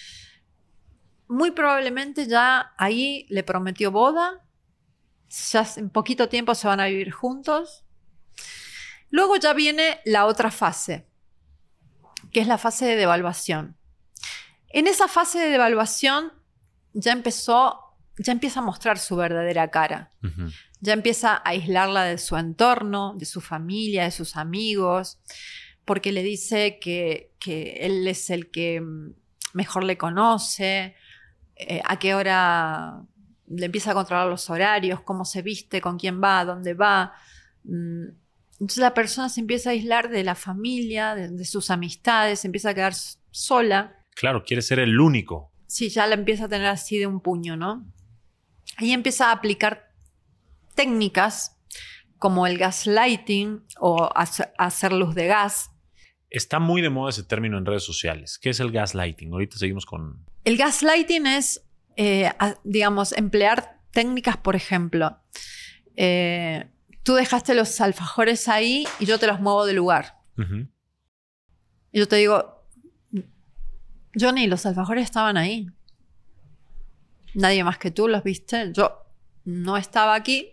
A: Muy probablemente ya ahí le prometió boda, ya en poquito tiempo se van a vivir juntos. Luego ya viene la otra fase, que es la fase de devaluación. En esa fase de devaluación ya empezó, ya empieza a mostrar su verdadera cara. Uh-huh. Ya empieza a aislarla de su entorno, de su familia, de sus amigos, porque le dice que, que él es el que mejor le conoce, eh, a qué hora le empieza a controlar los horarios, cómo se viste, con quién va, dónde va. Entonces la persona se empieza a aislar de la familia, de, de sus amistades, se empieza a quedar sola.
B: Claro, quiere ser el único.
A: Sí, ya la empieza a tener así de un puño, ¿no? Ahí empieza a aplicar técnicas como el gaslighting o hacer luz de gas.
B: Está muy de moda ese término en redes sociales. ¿Qué es el gaslighting? Ahorita seguimos con...
A: El gaslighting es, eh, digamos, emplear técnicas, por ejemplo, eh, tú dejaste los alfajores ahí y yo te los muevo de lugar. Uh-huh. Y yo te digo, Johnny, los alfajores estaban ahí. Nadie más que tú los viste. Yo no estaba aquí.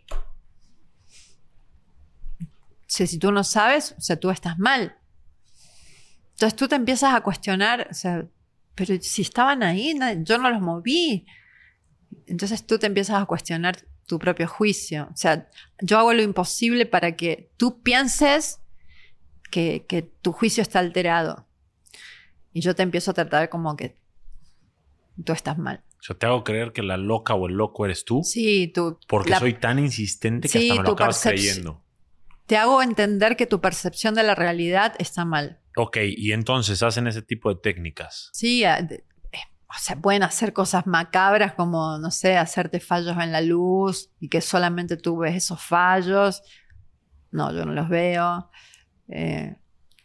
A: O sea, si tú no sabes, o sea, tú estás mal. Entonces tú te empiezas a cuestionar, o sea, pero si estaban ahí, yo no los moví. Entonces tú te empiezas a cuestionar tu propio juicio. O sea, yo hago lo imposible para que tú pienses que, que tu juicio está alterado. Y yo te empiezo a tratar como que tú estás mal.
B: O sea, te hago creer que la loca o el loco eres tú.
A: Sí, tú.
B: Porque la, soy tan insistente que sí, hasta me lo acabas creyendo.
A: Te hago entender que tu percepción de la realidad está mal.
B: Ok, y entonces hacen ese tipo de técnicas.
A: Sí, eh, o sea, pueden hacer cosas macabras como, no sé, hacerte fallos en la luz y que solamente tú ves esos fallos. No, yo no los veo. Eh,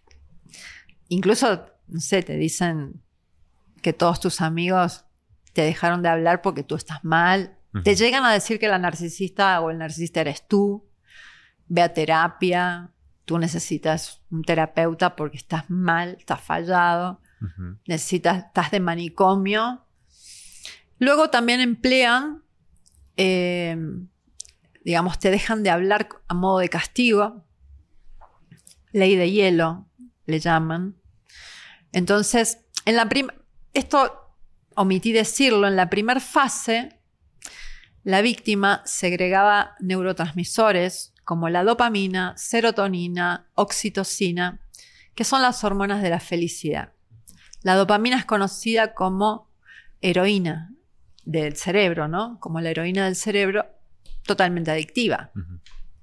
A: incluso, no sé, te dicen que todos tus amigos te dejaron de hablar porque tú estás mal. Uh-huh. Te llegan a decir que la narcisista o el narcisista eres tú. Ve a terapia. Tú necesitas un terapeuta porque estás mal, estás fallado. Uh-huh. Necesitas, estás de manicomio. Luego también emplean, eh, digamos, te dejan de hablar a modo de castigo. Ley de hielo, le llaman. Entonces, en la prim- esto omití decirlo, en la primera fase, la víctima segregaba neurotransmisores como la dopamina, serotonina, oxitocina, que son las hormonas de la felicidad. La dopamina es conocida como heroína del cerebro, ¿no? Como la heroína del cerebro, totalmente adictiva. Uh-huh.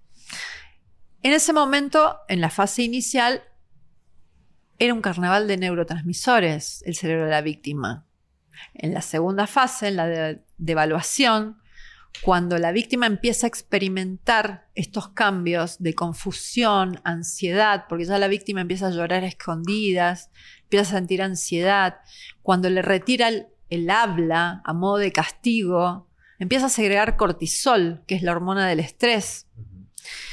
A: En ese momento, en la fase inicial, era un carnaval de neurotransmisores el cerebro de la víctima. En la segunda fase, en la de, de evaluación, cuando la víctima empieza a experimentar estos cambios de confusión, ansiedad, porque ya la víctima empieza a llorar a escondidas, empieza a sentir ansiedad, cuando le retira el, el habla a modo de castigo, empieza a segregar cortisol, que es la hormona del estrés. Uh-huh.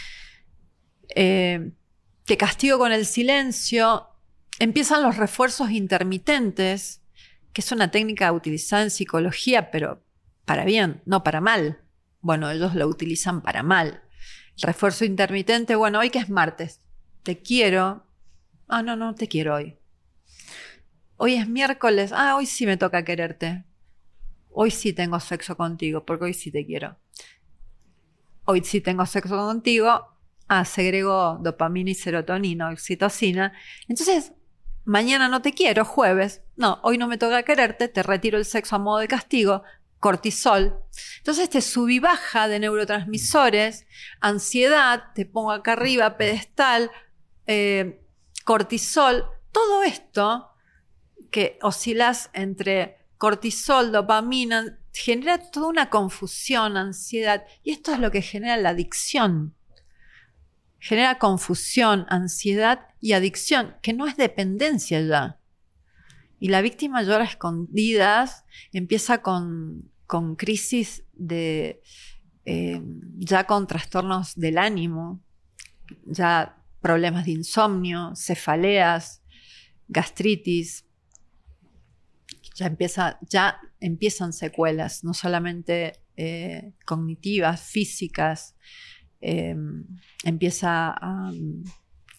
A: Eh, te castigo con el silencio, empiezan los refuerzos intermitentes, que es una técnica utilizada en psicología, pero para bien, no para mal. Bueno, ellos lo utilizan para mal. El refuerzo intermitente, bueno, hoy que es martes, te quiero. Ah, no, no te quiero hoy. Hoy es miércoles. Ah, hoy sí me toca quererte. Hoy sí tengo sexo contigo, porque hoy sí te quiero. Hoy sí tengo sexo contigo. Ah, segrego dopamina y serotonina, oxitocina. Entonces, mañana no te quiero, jueves. No, hoy no me toca quererte, te retiro el sexo a modo de castigo. Cortisol. Entonces te sub y baja de neurotransmisores, ansiedad, te pongo acá arriba, pedestal, eh, cortisol, todo esto que oscilas entre cortisol, dopamina, genera toda una confusión, ansiedad, y esto es lo que genera la adicción. Genera confusión, ansiedad y adicción, que no es dependencia ya. Y la víctima llora a escondidas, empieza con, con crisis de, eh, ya con trastornos del ánimo, ya problemas de insomnio, cefaleas, gastritis. Ya, empieza, ya empiezan secuelas, no solamente eh, cognitivas, físicas, eh, empieza a,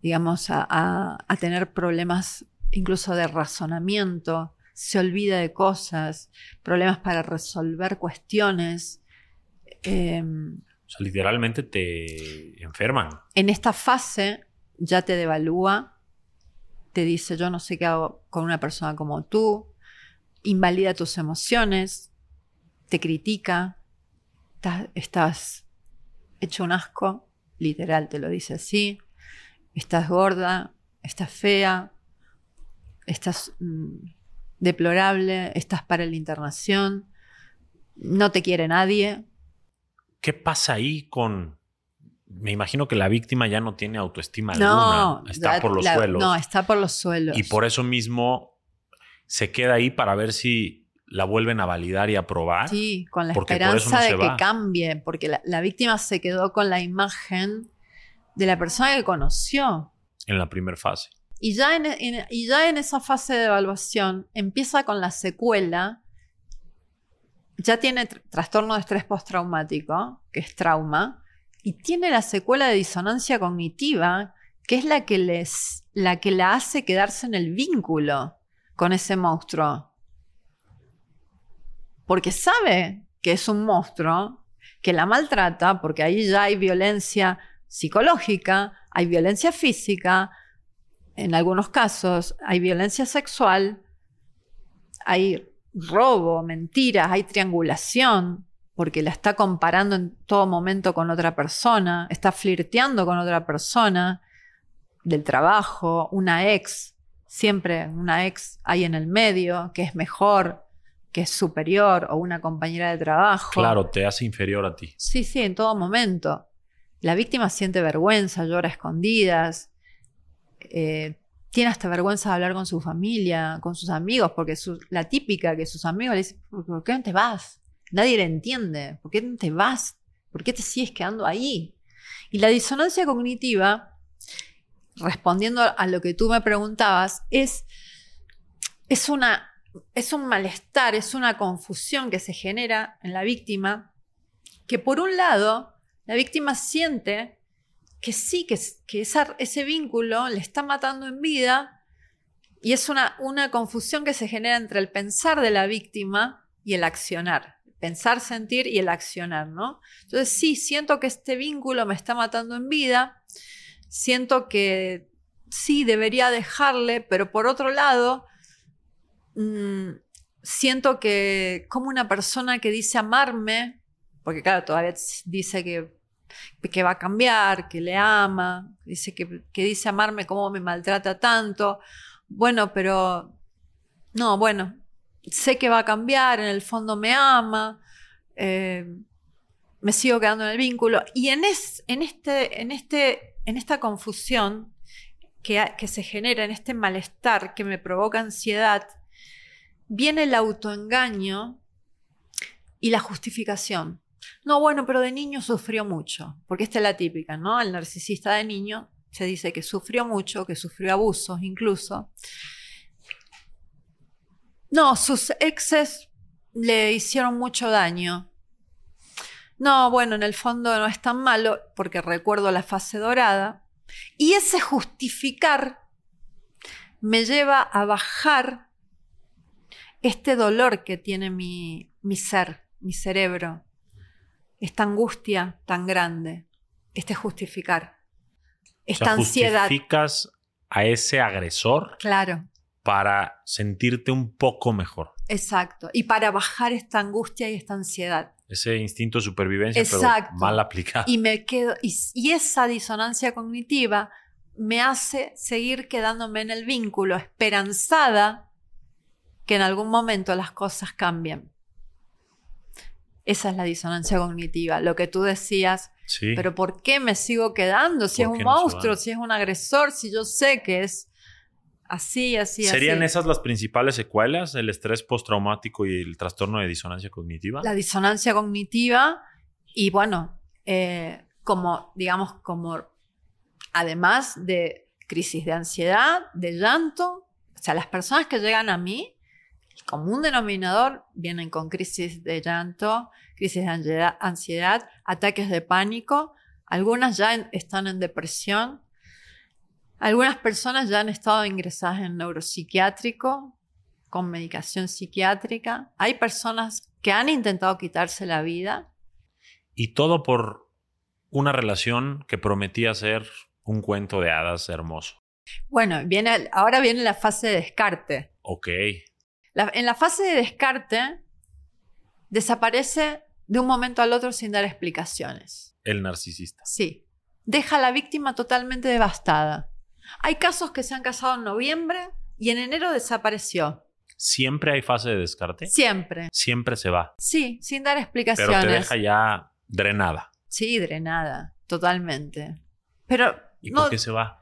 A: digamos, a, a, a tener problemas incluso de razonamiento, se olvida de cosas, problemas para resolver cuestiones. Eh,
B: o sea, literalmente te enferman.
A: En esta fase ya te devalúa, te dice yo no sé qué hago con una persona como tú, invalida tus emociones, te critica, estás, estás hecho un asco, literal te lo dice así, estás gorda, estás fea, estás mmm, deplorable, estás para la internación, no te quiere nadie.
B: ¿Qué pasa ahí con...? Me imagino que la víctima ya no tiene autoestima
A: no,
B: alguna, está
A: la,
B: por los
A: la,
B: suelos.
A: No, está por los suelos.
B: Y por eso mismo se queda ahí para ver si la vuelven a validar y a probar.
A: Sí, con la
B: porque
A: esperanza
B: no
A: de que
B: va.
A: cambie, porque la, la víctima se quedó con la imagen de la persona que conoció.
B: En la primera fase.
A: Y ya en, en, y ya en esa fase de evaluación empieza con la secuela. Ya tiene tr- trastorno de estrés postraumático, que es trauma, y tiene la secuela de disonancia cognitiva, que es la que, les, la, que la hace quedarse en el vínculo con ese monstruo. Porque sabe que es un monstruo, que la maltrata, porque ahí ya hay violencia psicológica, hay violencia física, en algunos casos hay violencia sexual, hay robo, mentiras, hay triangulación, porque la está comparando en todo momento con otra persona, está flirteando con otra persona del trabajo, una ex, siempre una ex hay en el medio, que es mejor, que es superior, o una compañera de trabajo.
B: Claro, te hace inferior a ti.
A: Sí, sí, en todo momento. La víctima siente vergüenza, llora a escondidas, eh, tiene hasta vergüenza de hablar con su familia, con sus amigos, porque su, la típica que sus amigos le dicen, ¿por qué no te vas? Nadie le entiende. ¿Por qué no te vas? ¿Por qué te sigues quedando ahí? Y la disonancia cognitiva, respondiendo a lo que tú me preguntabas, es, es, una, es un malestar, es una confusión que se genera en la víctima, que por un lado, la víctima siente que sí, que, que esa, ese vínculo le está matando en vida, y es una, una confusión que se genera entre el pensar de la víctima y el accionar. Pensar, sentir y el accionar, ¿no? Entonces sí, siento que este vínculo me está matando en vida, siento que sí, debería dejarle, pero por otro lado, mmm, siento que como una persona que dice amarme, porque claro, todavía dice que, que va a cambiar, que le ama, dice que, que dice amarme, cómo me maltrata tanto, bueno, pero no, bueno, sé que va a cambiar, en el fondo me ama, eh, me sigo quedando en el vínculo. Y en, es, en, este, en, este, en esta confusión que, que se genera, en este malestar que me provoca ansiedad, viene el autoengaño y la justificación. No, bueno, pero de niño sufrió mucho, porque esta es la típica, ¿no? El narcisista de niño se dice que sufrió mucho, que sufrió abusos incluso. No, sus exes le hicieron mucho daño. No, bueno, en el fondo no es tan malo, porque recuerdo la fase dorada. Y ese justificar me lleva a bajar este dolor que tiene mi, mi ser, mi cerebro. Esta angustia tan grande, este justificar, esta
B: o sea,
A: ansiedad.
B: Justificas a ese agresor.
A: Claro.
B: Para sentirte un poco mejor.
A: Exacto. Y para bajar esta angustia y esta ansiedad.
B: Ese instinto de supervivencia,
A: exacto,
B: pero mal aplicado.
A: Y me quedo, y, y esa disonancia cognitiva me hace seguir quedándome en el vínculo, esperanzada que en algún momento las cosas cambien. Esa es la disonancia cognitiva, lo que tú decías.
B: Sí.
A: Pero ¿por qué me sigo quedando? Si es un monstruo, si es un agresor, si yo sé que es así, así,
B: ¿Serían
A: así.
B: esas las principales secuelas? ¿El estrés postraumático y el trastorno de disonancia cognitiva?
A: La disonancia cognitiva y bueno, eh, como digamos, como además de crisis de ansiedad, de llanto, o sea, las personas que llegan a mí, el común denominador, vienen con crisis de llanto, crisis de ansiedad, ansiedad ataques de pánico, algunas ya en, están en depresión. Algunas personas ya han estado ingresadas en neuropsiquiátrico, con medicación psiquiátrica. Hay personas que han intentado quitarse la vida.
B: Y todo por una relación que prometía ser un cuento de hadas hermoso.
A: Bueno, viene, ahora viene la fase de descarte.
B: Ok.
A: La, en la fase de descarte, desaparece de un momento al otro sin dar explicaciones.
B: El narcisista.
A: Sí. Deja a la víctima totalmente devastada. Hay casos que se han casado en noviembre y en enero desapareció.
B: ¿Siempre hay fase de descarte?
A: Siempre.
B: Siempre se va.
A: Sí, sin dar explicaciones.
B: Pero te deja ya drenada.
A: Sí, drenada, totalmente. Pero
B: ¿Y
A: no,
B: por qué se va?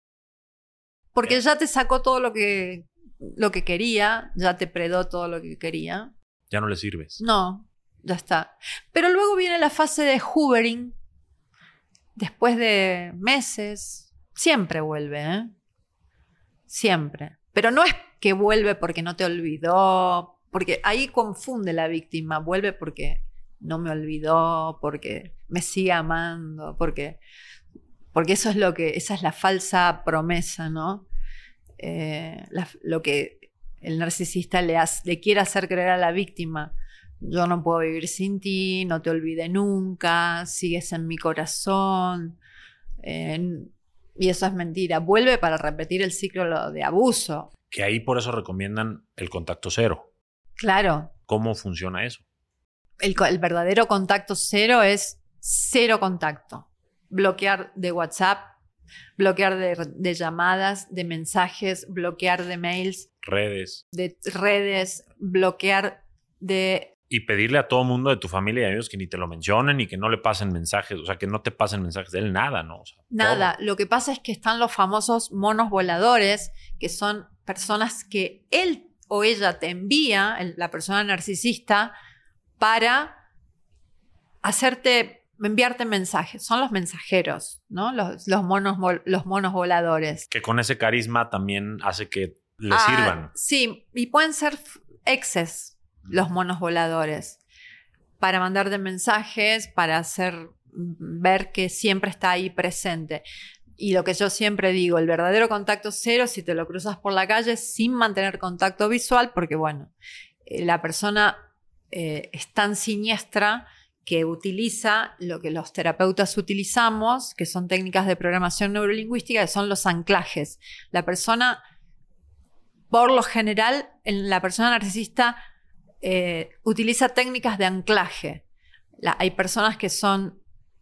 A: Porque ya te sacó todo lo que, lo que quería, ya te predó todo lo que quería.
B: Ya no le sirves.
A: No, ya está. Pero luego viene la fase de hoovering. Después de meses, siempre vuelve, ¿eh? Siempre. Pero no es que vuelve porque no te olvidó, porque ahí confunde la víctima. Vuelve porque no me olvidó, porque me sigue amando, porque, porque eso es lo que, esa es la falsa promesa, ¿no? Eh, la, lo que el narcisista le, hace, le quiere hacer creer a la víctima. Yo no puedo vivir sin ti, no te olvidé nunca, sigues en mi corazón. Eh, y eso es mentira. Vuelve para repetir el ciclo de abuso.
B: Que ahí por eso recomiendan el contacto cero.
A: Claro.
B: ¿Cómo funciona eso?
A: El, el verdadero contacto cero es cero contacto. Bloquear de WhatsApp, bloquear de, de llamadas, de mensajes, bloquear de mails.
B: Redes.
A: De redes, bloquear de...
B: Y pedirle a todo mundo de tu familia y amigos que ni te lo mencionen y que no le pasen mensajes, o sea, que no te pasen mensajes de él, nada, ¿no? O sea,
A: nada.
B: todo.
A: Lo que pasa es que están los famosos monos voladores, que son personas que él o ella te envía, el, la persona narcisista, para hacerte, enviarte mensajes. Son los mensajeros, ¿no? Los, los, monos, los monos voladores.
B: Que con ese carisma también hace que le
A: ah,
B: sirvan.
A: Sí, y pueden ser exes. Los monos voladores, para mandarte mensajes, para hacer ver que siempre está ahí presente. Y lo que yo siempre digo, el verdadero contacto cero, si te lo cruzas por la calle sin mantener contacto visual, porque bueno, eh, la persona eh, es tan siniestra que utiliza lo que los terapeutas utilizamos, que son técnicas de programación neurolingüística, que son los anclajes. La persona, por lo general, en la persona narcisista, Eh, utiliza técnicas de anclaje. La, hay personas que son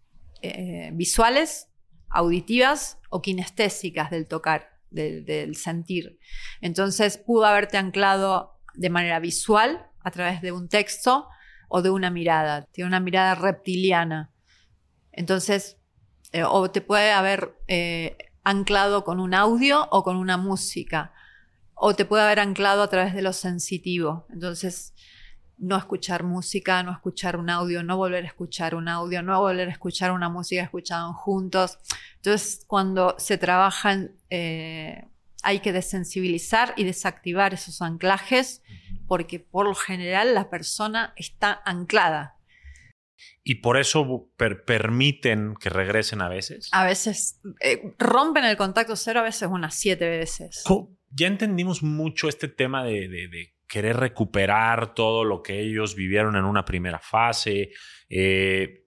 A: eh, visuales, auditivas o kinestésicas del tocar, del, del sentir. Entonces pudo haberte anclado de manera visual a través de un texto o de una mirada. Tiene una mirada reptiliana. Entonces, eh, o te puede haber eh, anclado con un audio o con una música. O te puede haber anclado a través de lo sensitivo. Entonces, no escuchar música, no escuchar un audio, no volver a escuchar un audio, no volver a escuchar una música escuchaban juntos. Entonces, cuando se trabajan, eh, hay que desensibilizar y desactivar esos anclajes, porque por lo general la persona está anclada.
B: ¿Y por eso per- permiten que regresen a veces?
A: A veces eh, rompen el contacto cero, a veces unas siete veces.
B: Ya entendimos mucho este tema de, de, de querer recuperar todo lo que ellos vivieron en una primera fase, eh,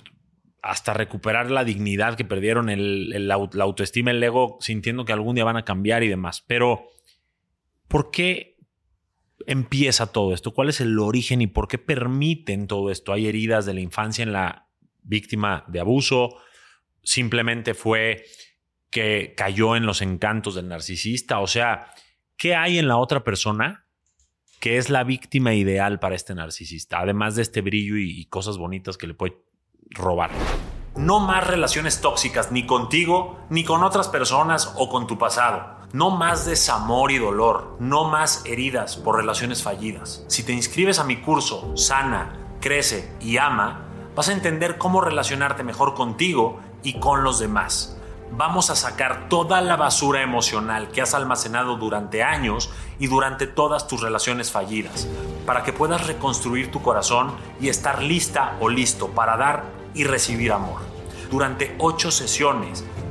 B: hasta recuperar la dignidad que perdieron, el, el, la autoestima, el ego, sintiendo que algún día van a cambiar y demás. Pero, ¿por qué empieza todo esto? ¿Cuál es el origen y por qué permiten todo esto? ¿Hay heridas de la infancia en la víctima de abuso? ¿Simplemente fue que cayó en los encantos del narcisista? O sea, ¿qué hay en la otra persona que es la víctima ideal para este narcisista? Además de este brillo y, y cosas bonitas que le puede robar. No más relaciones tóxicas, ni contigo, ni con otras personas o con tu pasado. No más desamor y dolor. No más heridas por relaciones fallidas. Si te inscribes a mi curso Sana, Crece y Ama, vas a entender cómo relacionarte mejor contigo y con los demás. Vamos a sacar toda la basura emocional que has almacenado durante años y durante todas tus relaciones fallidas, para que puedas reconstruir tu corazón y estar lista o listo para dar y recibir amor. Durante ocho sesiones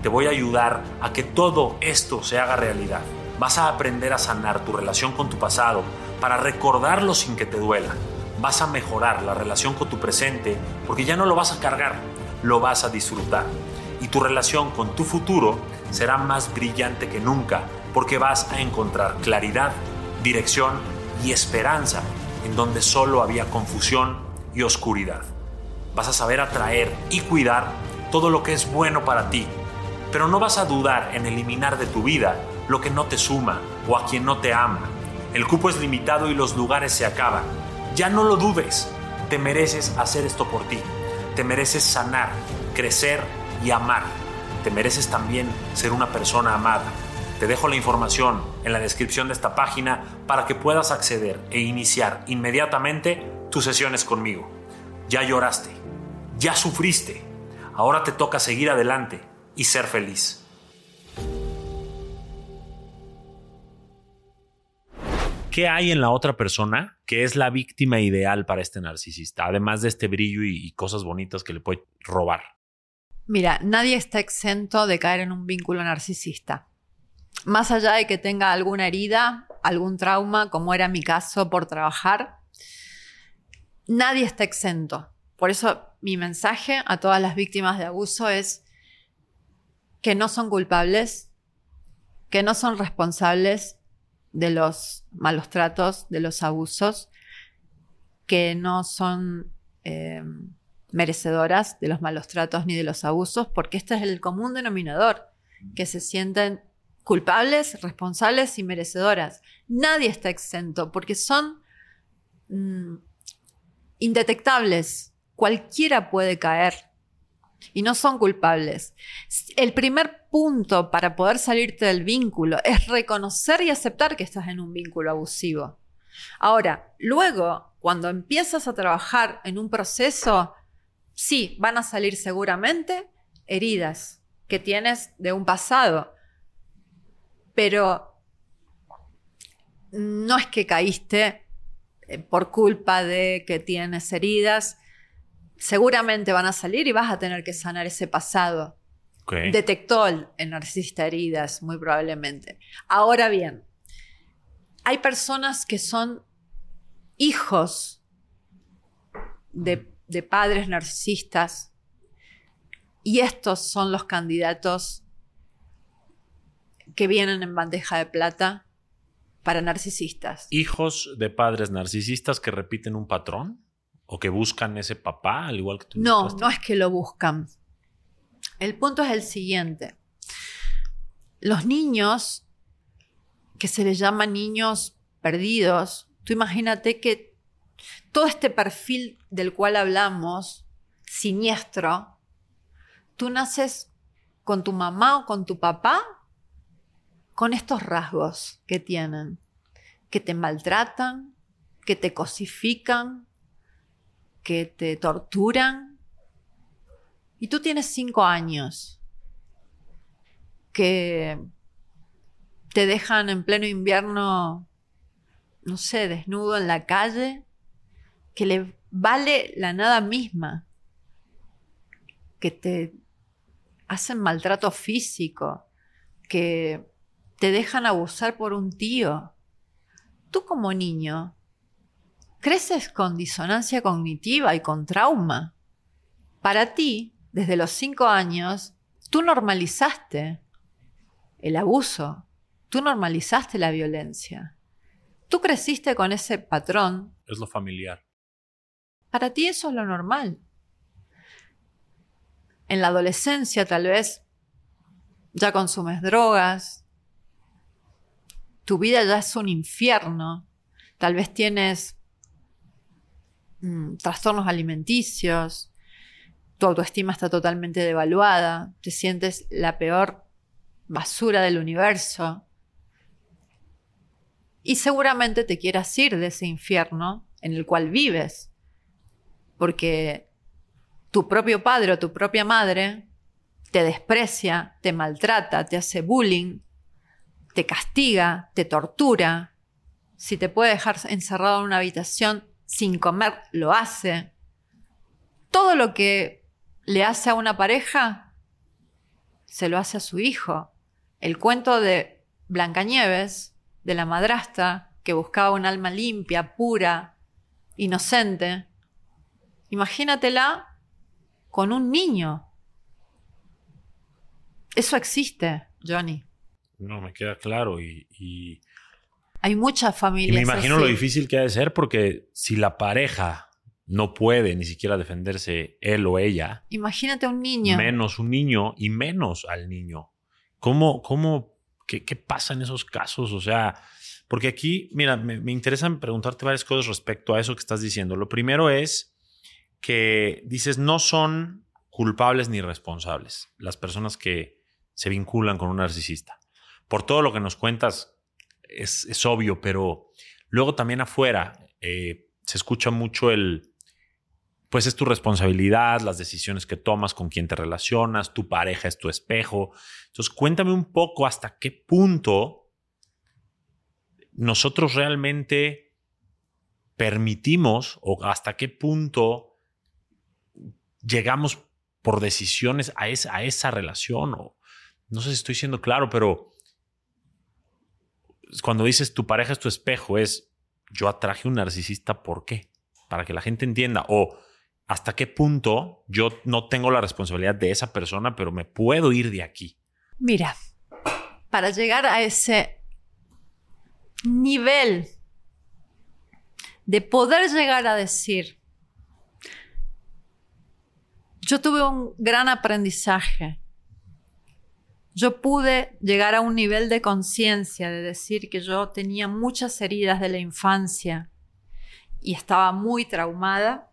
B: te voy a ayudar a que todo esto se haga realidad. Vas a aprender a sanar tu relación con tu pasado para recordarlo sin que te duela. Vas a mejorar la relación con tu presente porque ya no lo vas a cargar, lo vas a disfrutar. Y tu relación con tu futuro será más brillante que nunca porque vas a encontrar claridad, dirección y esperanza en donde solo había confusión y oscuridad. Vas a saber atraer y cuidar todo lo que es bueno para ti, pero no vas a dudar en eliminar de tu vida lo que no te suma o a quien no te ama. El cupo es limitado y los lugares se acaban. Ya no lo dudes. Te mereces hacer esto por ti. Te mereces sanar, crecer y amar. Te mereces también ser una persona amada. Te dejo la información en la descripción de esta página para que puedas acceder e iniciar inmediatamente tus sesiones conmigo. Ya lloraste, ya sufriste. Ahora te toca seguir adelante y ser feliz. ¿Qué hay en la otra persona que es la víctima ideal para este narcisista? Además de este brillo y, y cosas bonitas que le puede robar.
A: Mira, nadie está exento de caer en un vínculo narcisista. Más allá de que tenga alguna herida, algún trauma, como era mi caso por trabajar, nadie está exento. Por eso mi mensaje a todas las víctimas de abuso es que no son culpables, que no son responsables de los malos tratos, de los abusos, que no son eh, merecedoras de los malos tratos ni de los abusos, porque este es el común denominador, que se sienten culpables, responsables y merecedoras. Nadie está exento porque son mmm, indetectables. Cualquiera puede caer y no son culpables. El primer punto para poder salirte del vínculo es reconocer y aceptar que estás en un vínculo abusivo. Ahora, luego, cuando empiezas a trabajar en un proceso, sí, van a salir seguramente heridas que tienes de un pasado, pero no es que caíste por culpa de que tienes heridas. Seguramente van a salir y vas a tener que sanar ese pasado.
B: Okay.
A: Detectó el, el narcisista heridas, muy probablemente. Ahora bien, hay personas que son hijos de, de padres narcisistas y estos son los candidatos que vienen en bandeja de plata para narcisistas.
B: ¿Hijos de padres narcisistas que repiten un patrón? ¿O que buscan ese papá, al igual que tú?
A: No, no es que lo buscan. El punto es el siguiente. Los niños, que se les llama niños perdidos, tú imagínate que todo este perfil del cual hablamos, siniestro, tú naces con tu mamá o con tu papá con estos rasgos que tienen, que te maltratan, que te cosifican, que te torturan, y tú tienes cinco años, que te dejan en pleno invierno, no sé, desnudo en la calle, que le vale la nada misma, que te hacen maltrato físico, que te dejan abusar por un tío. Tú como niño creces con disonancia cognitiva y con trauma. Para ti, desde los cinco años, tú normalizaste el abuso, tú normalizaste la violencia. Tú creciste con ese patrón.
B: Es lo familiar.
A: Para ti eso es lo normal. En la adolescencia, tal vez, ya consumes drogas. Tu vida ya es un infierno. Tal vez tienes trastornos alimenticios, tu autoestima está totalmente devaluada, te sientes la peor basura del universo y seguramente te quieras ir de ese infierno en el cual vives porque tu propio padre o tu propia madre te desprecia, te maltrata, te hace bullying, te castiga, te tortura. Si te puede dejar encerrado en una habitación sin comer, lo hace. Todo lo que le hace a una pareja, se lo hace a su hijo. El cuento de Blancanieves, de la madrastra que buscaba un alma limpia, pura, inocente. Imagínatela con un niño. Eso existe, Johnny.
B: No, me queda claro y... y...
A: Hay muchas familias
B: Y me imagino
A: así.
B: lo difícil que ha de ser porque si la pareja no puede ni siquiera defenderse él o ella,
A: imagínate un niño.
B: Menos un niño y menos al niño. ¿Cómo, cómo, qué, qué pasa en esos casos? O sea, porque aquí, mira, me, me interesa preguntarte varias cosas respecto a eso que estás diciendo. Lo primero es que dices no son culpables ni responsables las personas que se vinculan con un narcisista. Por todo lo que nos cuentas es, es obvio, pero luego también afuera eh, se escucha mucho el... Pues es tu responsabilidad, las decisiones que tomas, con quién te relacionas, tu pareja es tu espejo. Entonces, cuéntame un poco hasta qué punto nosotros realmente permitimos o hasta qué punto llegamos por decisiones a esa, a esa relación. O, no sé si estoy siendo claro, pero cuando dices tu pareja es tu espejo, es yo atraje un narcisista, ¿por qué? Para que la gente entienda. O hasta qué punto yo no tengo la responsabilidad de esa persona, pero me puedo ir de aquí.
A: Mira, para llegar a ese nivel de poder llegar a decir, yo tuve un gran aprendizaje, yo pude llegar a un nivel de conciencia de decir que yo tenía muchas heridas de la infancia y estaba muy traumada.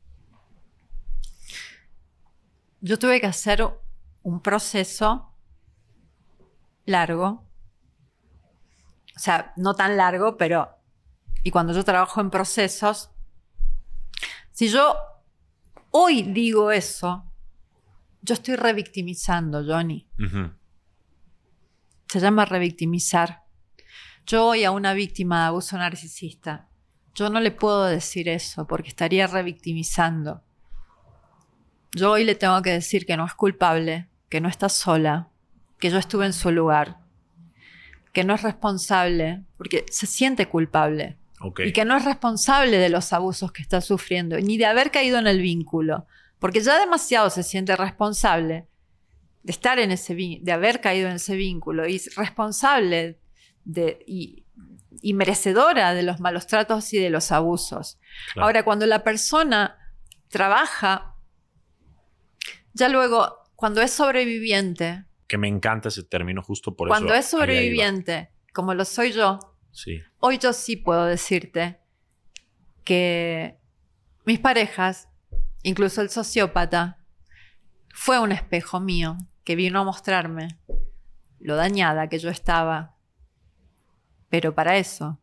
A: Yo tuve que hacer un proceso largo, o sea, no tan largo, pero, y cuando yo trabajo en procesos, si yo hoy digo eso, yo estoy revictimizando, Johnny.
B: Uh-huh.
A: Se llama revictimizar. Yo hoy a una víctima de abuso narcisista, yo no le puedo decir eso porque estaría revictimizando. Yo hoy le tengo que decir que no es culpable, que no está sola, que yo estuve en su lugar, que no es responsable, porque se siente culpable.
B: Okay.
A: Y que no es responsable de los abusos que está sufriendo, ni de haber caído en el vínculo, porque ya demasiado se siente responsable de estar en ese de haber caído en ese vínculo y responsable de, y, y merecedora de los malos tratos y de los abusos. Claro. Ahora, cuando la persona trabaja, ya luego, cuando es sobreviviente...
B: Que me encanta ese término justo por
A: cuando
B: eso.
A: Cuando es sobreviviente, como lo soy yo,
B: sí.
A: Hoy yo sí puedo decirte que mis parejas, incluso el sociópata, fue un espejo mío que vino a mostrarme lo dañada que yo estaba. Pero para eso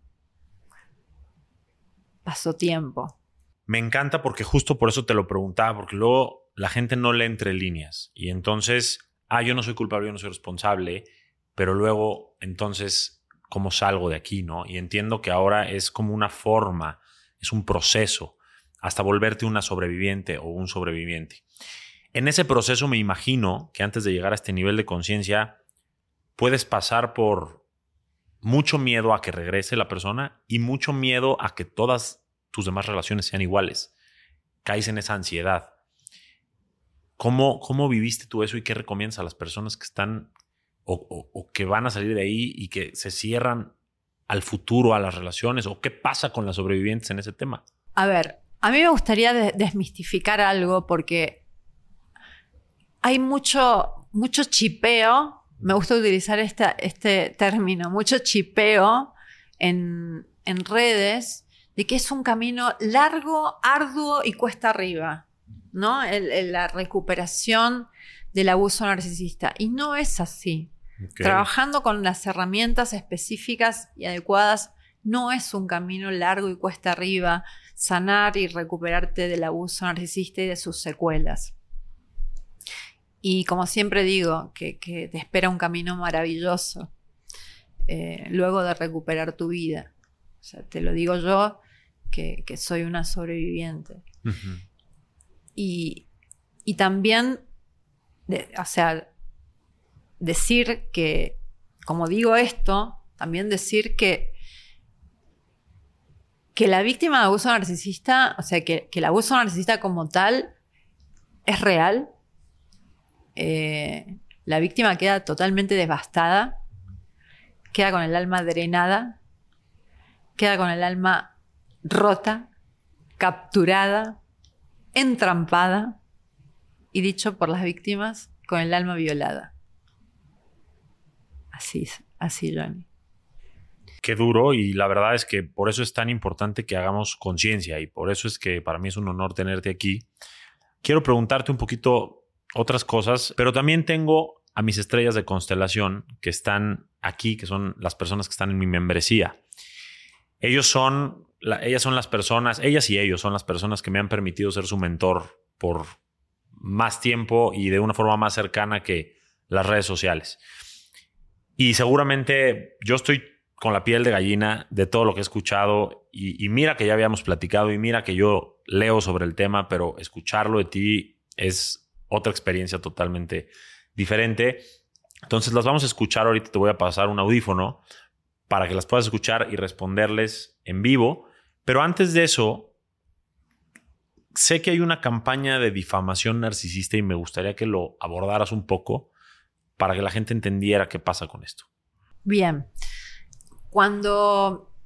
A: pasó tiempo.
B: Me encanta porque justo por eso te lo preguntaba, porque luego la gente no lee entre líneas. Y entonces, ah, yo no soy culpable, yo no soy responsable, pero luego, entonces, ¿cómo salgo de aquí, no? Y entiendo que ahora es como una forma, es un proceso, hasta volverte una sobreviviente o un sobreviviente. En ese proceso me imagino que antes de llegar a este nivel de conciencia, puedes pasar por mucho miedo a que regrese la persona y mucho miedo a que todas tus demás relaciones sean iguales. Caes en esa ansiedad. ¿Cómo, cómo viviste tú eso y qué recomiendas a las personas que están o, o, o que van a salir de ahí y que se cierran al futuro, a las relaciones? ¿O qué pasa con las sobrevivientes en ese tema?
A: A ver, a mí me gustaría de- desmistificar algo porque hay mucho, mucho chipeo. Me gusta utilizar esta, este término, mucho chipeo en, en redes de que es un camino largo, arduo y cuesta arriba, ¿no? El, el, la recuperación del abuso narcisista. Y no es así. Okay. Trabajando con las herramientas específicas y adecuadas no es un camino largo y cuesta arriba sanar y recuperarte del abuso narcisista y de sus secuelas. Y como siempre digo, que, que te espera un camino maravilloso eh, luego de recuperar tu vida. O sea, te lo digo yo, que, que soy una sobreviviente. Uh-huh. Y, y también, de, o sea, decir que, como digo esto, también decir que, que la víctima de abuso narcisista, o sea, que, que el abuso narcisista como tal es real. Eh, la víctima queda totalmente devastada, queda con el alma drenada, queda con el alma rota, capturada, entrampada y, dicho por las víctimas, con el alma violada. Así es, así, Johnny.
B: Qué duro, y la verdad es que por eso es tan importante que hagamos conciencia, y por eso es que para mí es un honor tenerte aquí. Quiero preguntarte un poquito otras cosas, pero también tengo a mis estrellas de constelación que están aquí, que son las personas que están en mi membresía. Ellos son, la, ellas son las personas, ellas y ellos son las personas que me han permitido ser su mentor por más tiempo y de una forma más cercana que las redes sociales. Y seguramente yo estoy con la piel de gallina de todo lo que he escuchado, y, y mira que ya habíamos platicado y mira que yo leo sobre el tema, pero escucharlo de ti es otra experiencia totalmente diferente. Entonces las vamos a escuchar ahorita. Te voy a pasar un audífono para que las puedas escuchar y responderles en vivo. Pero antes de eso, sé que hay una campaña de difamación narcisista y me gustaría que lo abordaras un poco para que la gente entendiera qué pasa con esto.
A: Bien. Cuando,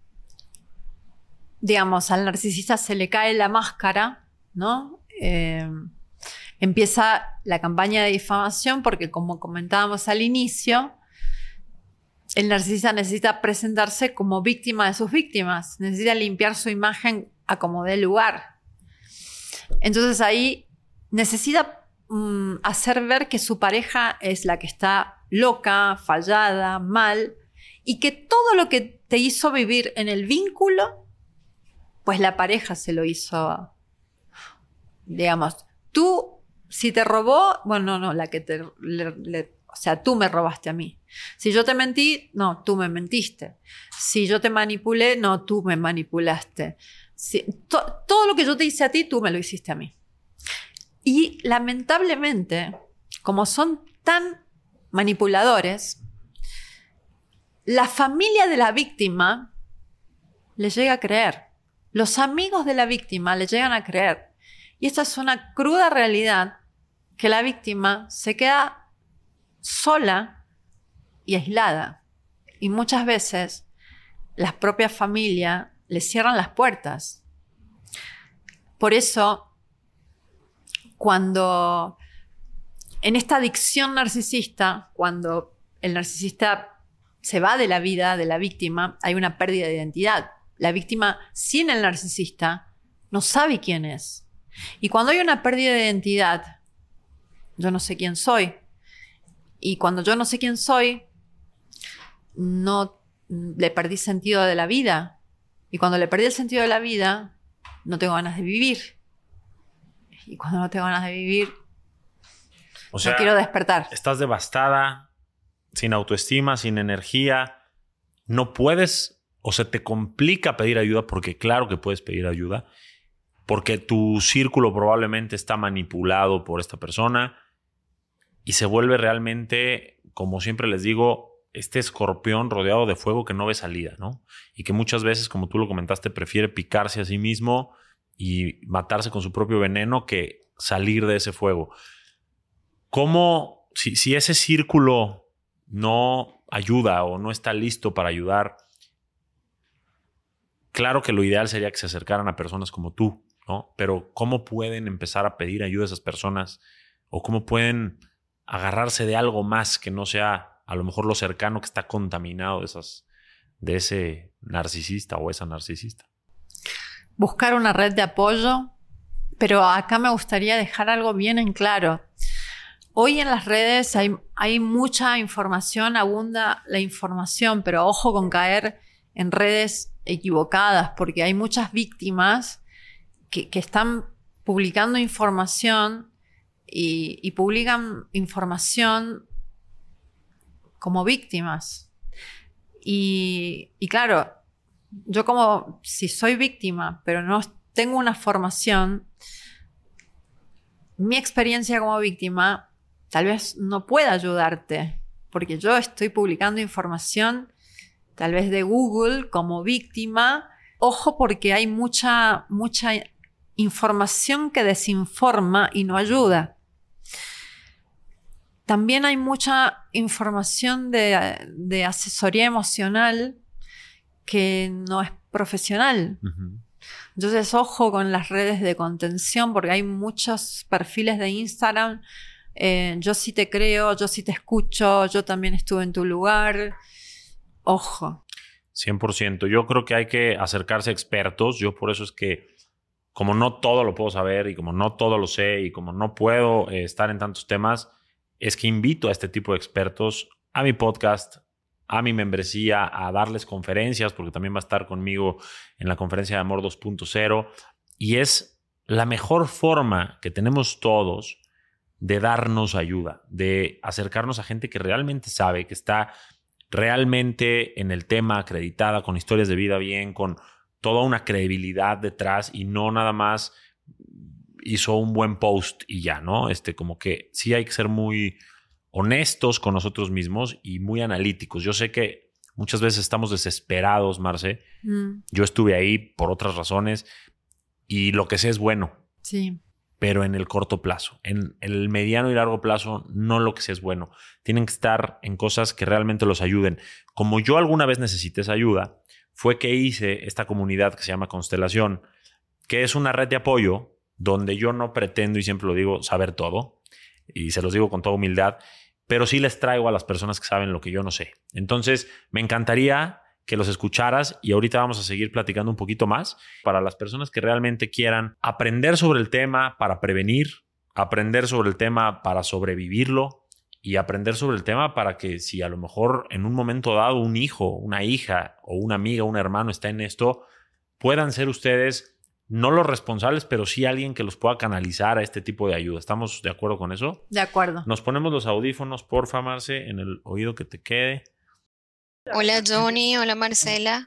A: digamos, al narcisista se le cae la máscara, ¿no? Eh, empieza la campaña de difamación porque, como comentábamos al inicio, el narcisista necesita presentarse como víctima de sus víctimas, necesita limpiar su imagen a como dé lugar. Entonces ahí necesita mm, hacer ver que su pareja es la que está loca, fallada, mal, y que todo lo que te hizo vivir en el vínculo, pues la pareja se lo hizo. Digamos, tú, si te robó, bueno, no, no, la que te... Le, le, o sea, tú me robaste a mí. Si yo te mentí, no, tú me mentiste. Si yo te manipulé, no, tú me manipulaste. Si, to, todo lo que yo te hice a ti, tú me lo hiciste a mí. Y lamentablemente, como son tan manipuladores, la familia de la víctima le llega a creer. Los amigos de la víctima le llegan a creer. Y esta es una cruda realidad, que la víctima se queda sola y aislada. Y muchas veces las propias familias le cierran las puertas. Por eso, cuando en esta adicción narcisista, cuando el narcisista se va de la vida de la víctima, hay una pérdida de identidad. La víctima, sin el narcisista, no sabe quién es. Y cuando hay una pérdida de identidad, yo no sé quién soy. Y cuando yo no sé quién soy, no le perdí sentido de la vida. Y cuando le perdí el sentido de la vida, no tengo ganas de vivir. Y cuando no tengo ganas de vivir,
B: o sea,
A: no quiero despertar.
B: Estás devastada, sin autoestima, sin energía. No puedes, o se te complica pedir ayuda, porque claro que puedes pedir ayuda, porque tu círculo probablemente está manipulado por esta persona y se vuelve realmente, como siempre les digo, este escorpión rodeado de fuego que no ve salida, ¿no? Y que muchas veces, como tú lo comentaste, prefiere picarse a sí mismo y matarse con su propio veneno que salir de ese fuego. ¿Cómo, si, si ese círculo no ayuda o no está listo para ayudar? Claro que lo ideal sería que se acercaran a personas como tú, ¿no? Pero ¿cómo pueden empezar a pedir ayuda a esas personas? ¿O cómo pueden agarrarse de algo más que no sea a lo mejor lo cercano que está contaminado de, esas, de ese narcisista o esa narcisista?
A: Buscar una red de apoyo, pero acá me gustaría dejar algo bien en claro. Hoy en las redes hay, hay mucha información, abunda la información, pero ojo con caer en redes equivocadas, porque hay muchas víctimas que, que están publicando información y, y publican información como víctimas. Y, y claro, yo como si soy víctima, pero no tengo una formación, mi experiencia como víctima tal vez no pueda ayudarte, porque yo estoy publicando información tal vez de Google como víctima. Ojo, porque hay mucha, mucha información que desinforma y no ayuda. También hay mucha información de, de asesoría emocional que no es profesional. Uh-huh. Entonces, ojo con las redes de contención, porque hay muchos perfiles de Instagram. Eh, yo sí te creo, yo sí te escucho, yo también estuve en tu lugar. Ojo.
B: cien por ciento. Yo creo que hay que acercarse a expertos. Yo por eso es que, como no todo lo puedo saber y como no todo lo sé y como no puedo eh, estar en tantos temas, es que invito a este tipo de expertos a mi podcast, a mi membresía, a darles conferencias, porque también va a estar conmigo en la conferencia de Amor dos punto cero. Y es la mejor forma que tenemos todos de darnos ayuda, de acercarnos a gente que realmente sabe, que está realmente en el tema, acreditada, con historias de vida bien, con toda una credibilidad detrás y no nada más hizo un buen post y ya, ¿no? Este, como que sí hay que ser muy honestos con nosotros mismos y muy analíticos. Yo sé que muchas veces estamos desesperados, Marce. Mm. Yo estuve ahí por otras razones y lo que sé es bueno.
A: Sí.
B: Pero en el corto plazo. En el mediano y largo plazo, no lo que sé es bueno. Tienen que estar en cosas que realmente los ayuden. Como yo alguna vez necesité esa ayuda, fue que hice esta comunidad que se llama Constelación, que es una red de apoyo donde yo no pretendo, y siempre lo digo, saber todo, y se los digo con toda humildad, pero sí les traigo a las personas que saben lo que yo no sé. Entonces, me encantaría que los escucharas y ahorita vamos a seguir platicando un poquito más para las personas que realmente quieran aprender sobre el tema para prevenir, aprender sobre el tema para sobrevivirlo y aprender sobre el tema para que si a lo mejor en un momento dado un hijo, una hija o una amiga, un hermano está en esto, puedan ser ustedes no los responsables, pero sí alguien que los pueda canalizar a este tipo de ayuda. ¿Estamos de acuerdo con eso?
A: De acuerdo.
B: Nos ponemos los audífonos, porfa, Marce, en el oído que te quede.
C: Hola Johnny, hola Marcela.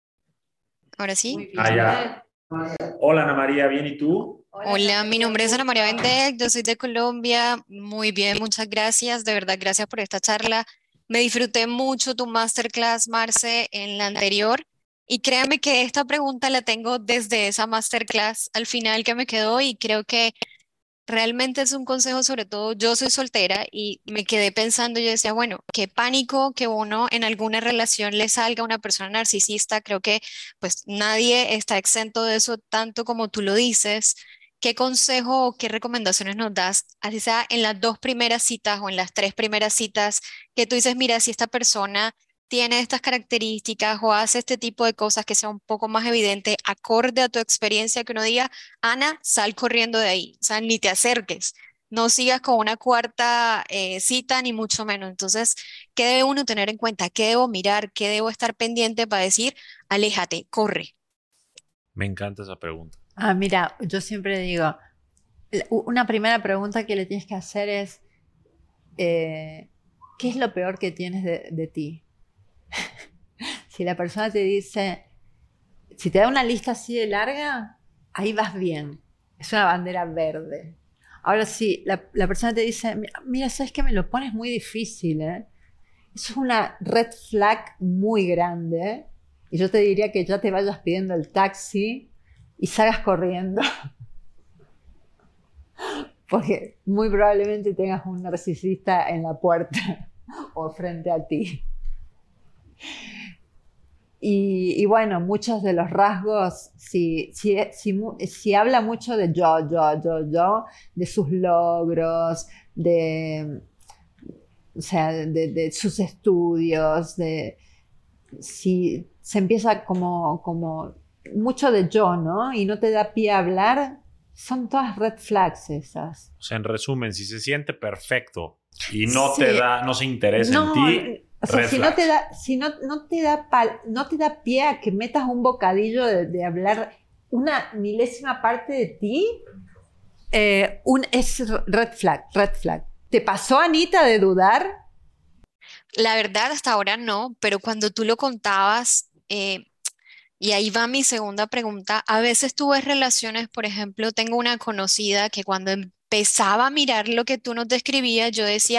C: ¿Ahora sí?
B: Ah, ya. Hola Ana María, ¿bien y tú?
C: Hola, mi nombre es Ana María Vendec, yo soy de Colombia. Muy bien, muchas gracias. De verdad, gracias por esta charla. Me disfruté mucho tu masterclass, Marce, en la anterior. Y créame que esta pregunta la tengo desde esa masterclass al final que me quedó y creo que realmente es un consejo, sobre todo yo soy soltera y me quedé pensando, yo decía, bueno, qué pánico que uno en alguna relación le salga a una persona narcisista, creo que pues nadie está exento de eso tanto como tú lo dices. ¿Qué consejo o qué recomendaciones nos das, así sea en las dos primeras citas o en las tres primeras citas, que tú dices, mira, si esta persona tiene estas características o hace este tipo de cosas que sea un poco más evidente, acorde a tu experiencia, que uno diga, Ana, sal corriendo de ahí, o sea, ni te acerques, no sigas con una cuarta eh, cita, ni mucho menos. Entonces, ¿qué debe uno tener en cuenta? ¿Qué debo mirar? ¿Qué debo estar pendiente para decir, aléjate, corre?
B: Me encanta esa pregunta.
A: Ah, mira, yo siempre digo, una primera pregunta que le tienes que hacer es, eh, ¿qué es lo peor que tienes de, de ti? Si la persona te dice, si te da una lista así de larga, ahí vas bien. Es una bandera verde. Ahora si la, la persona te dice, mira, sabes que me lo pones muy difícil, ¿eh? Eso es una red flag muy grande, ¿eh? Y yo te diría que ya te vayas pidiendo el taxi y salgas corriendo. Porque muy probablemente tengas un narcisista en la puerta o frente a ti. Y, y bueno, muchos de los rasgos, si, si, si, si habla mucho de yo, yo, yo, yo, de sus logros, de, o sea, de, de sus estudios, de, si se empieza como, como mucho de yo, ¿no? Y no te da pie a hablar, son todas red flags esas.
B: O sea, en resumen, si se siente perfecto y no sí. te da, no se interesa
A: no,
B: en ti,
A: o sea, si no te da, si no, no te da pal, no te da pie a que metas un bocadillo de, de hablar una milésima parte de ti, eh, un, es red flag, red flag. ¿Te pasó, Anita, de dudar?
C: La verdad, hasta ahora no, pero cuando tú lo contabas, eh, y ahí va mi segunda pregunta, a veces tú ves relaciones, por ejemplo, tengo una conocida que cuando empezaba a mirar lo que tú nos describías, yo decía,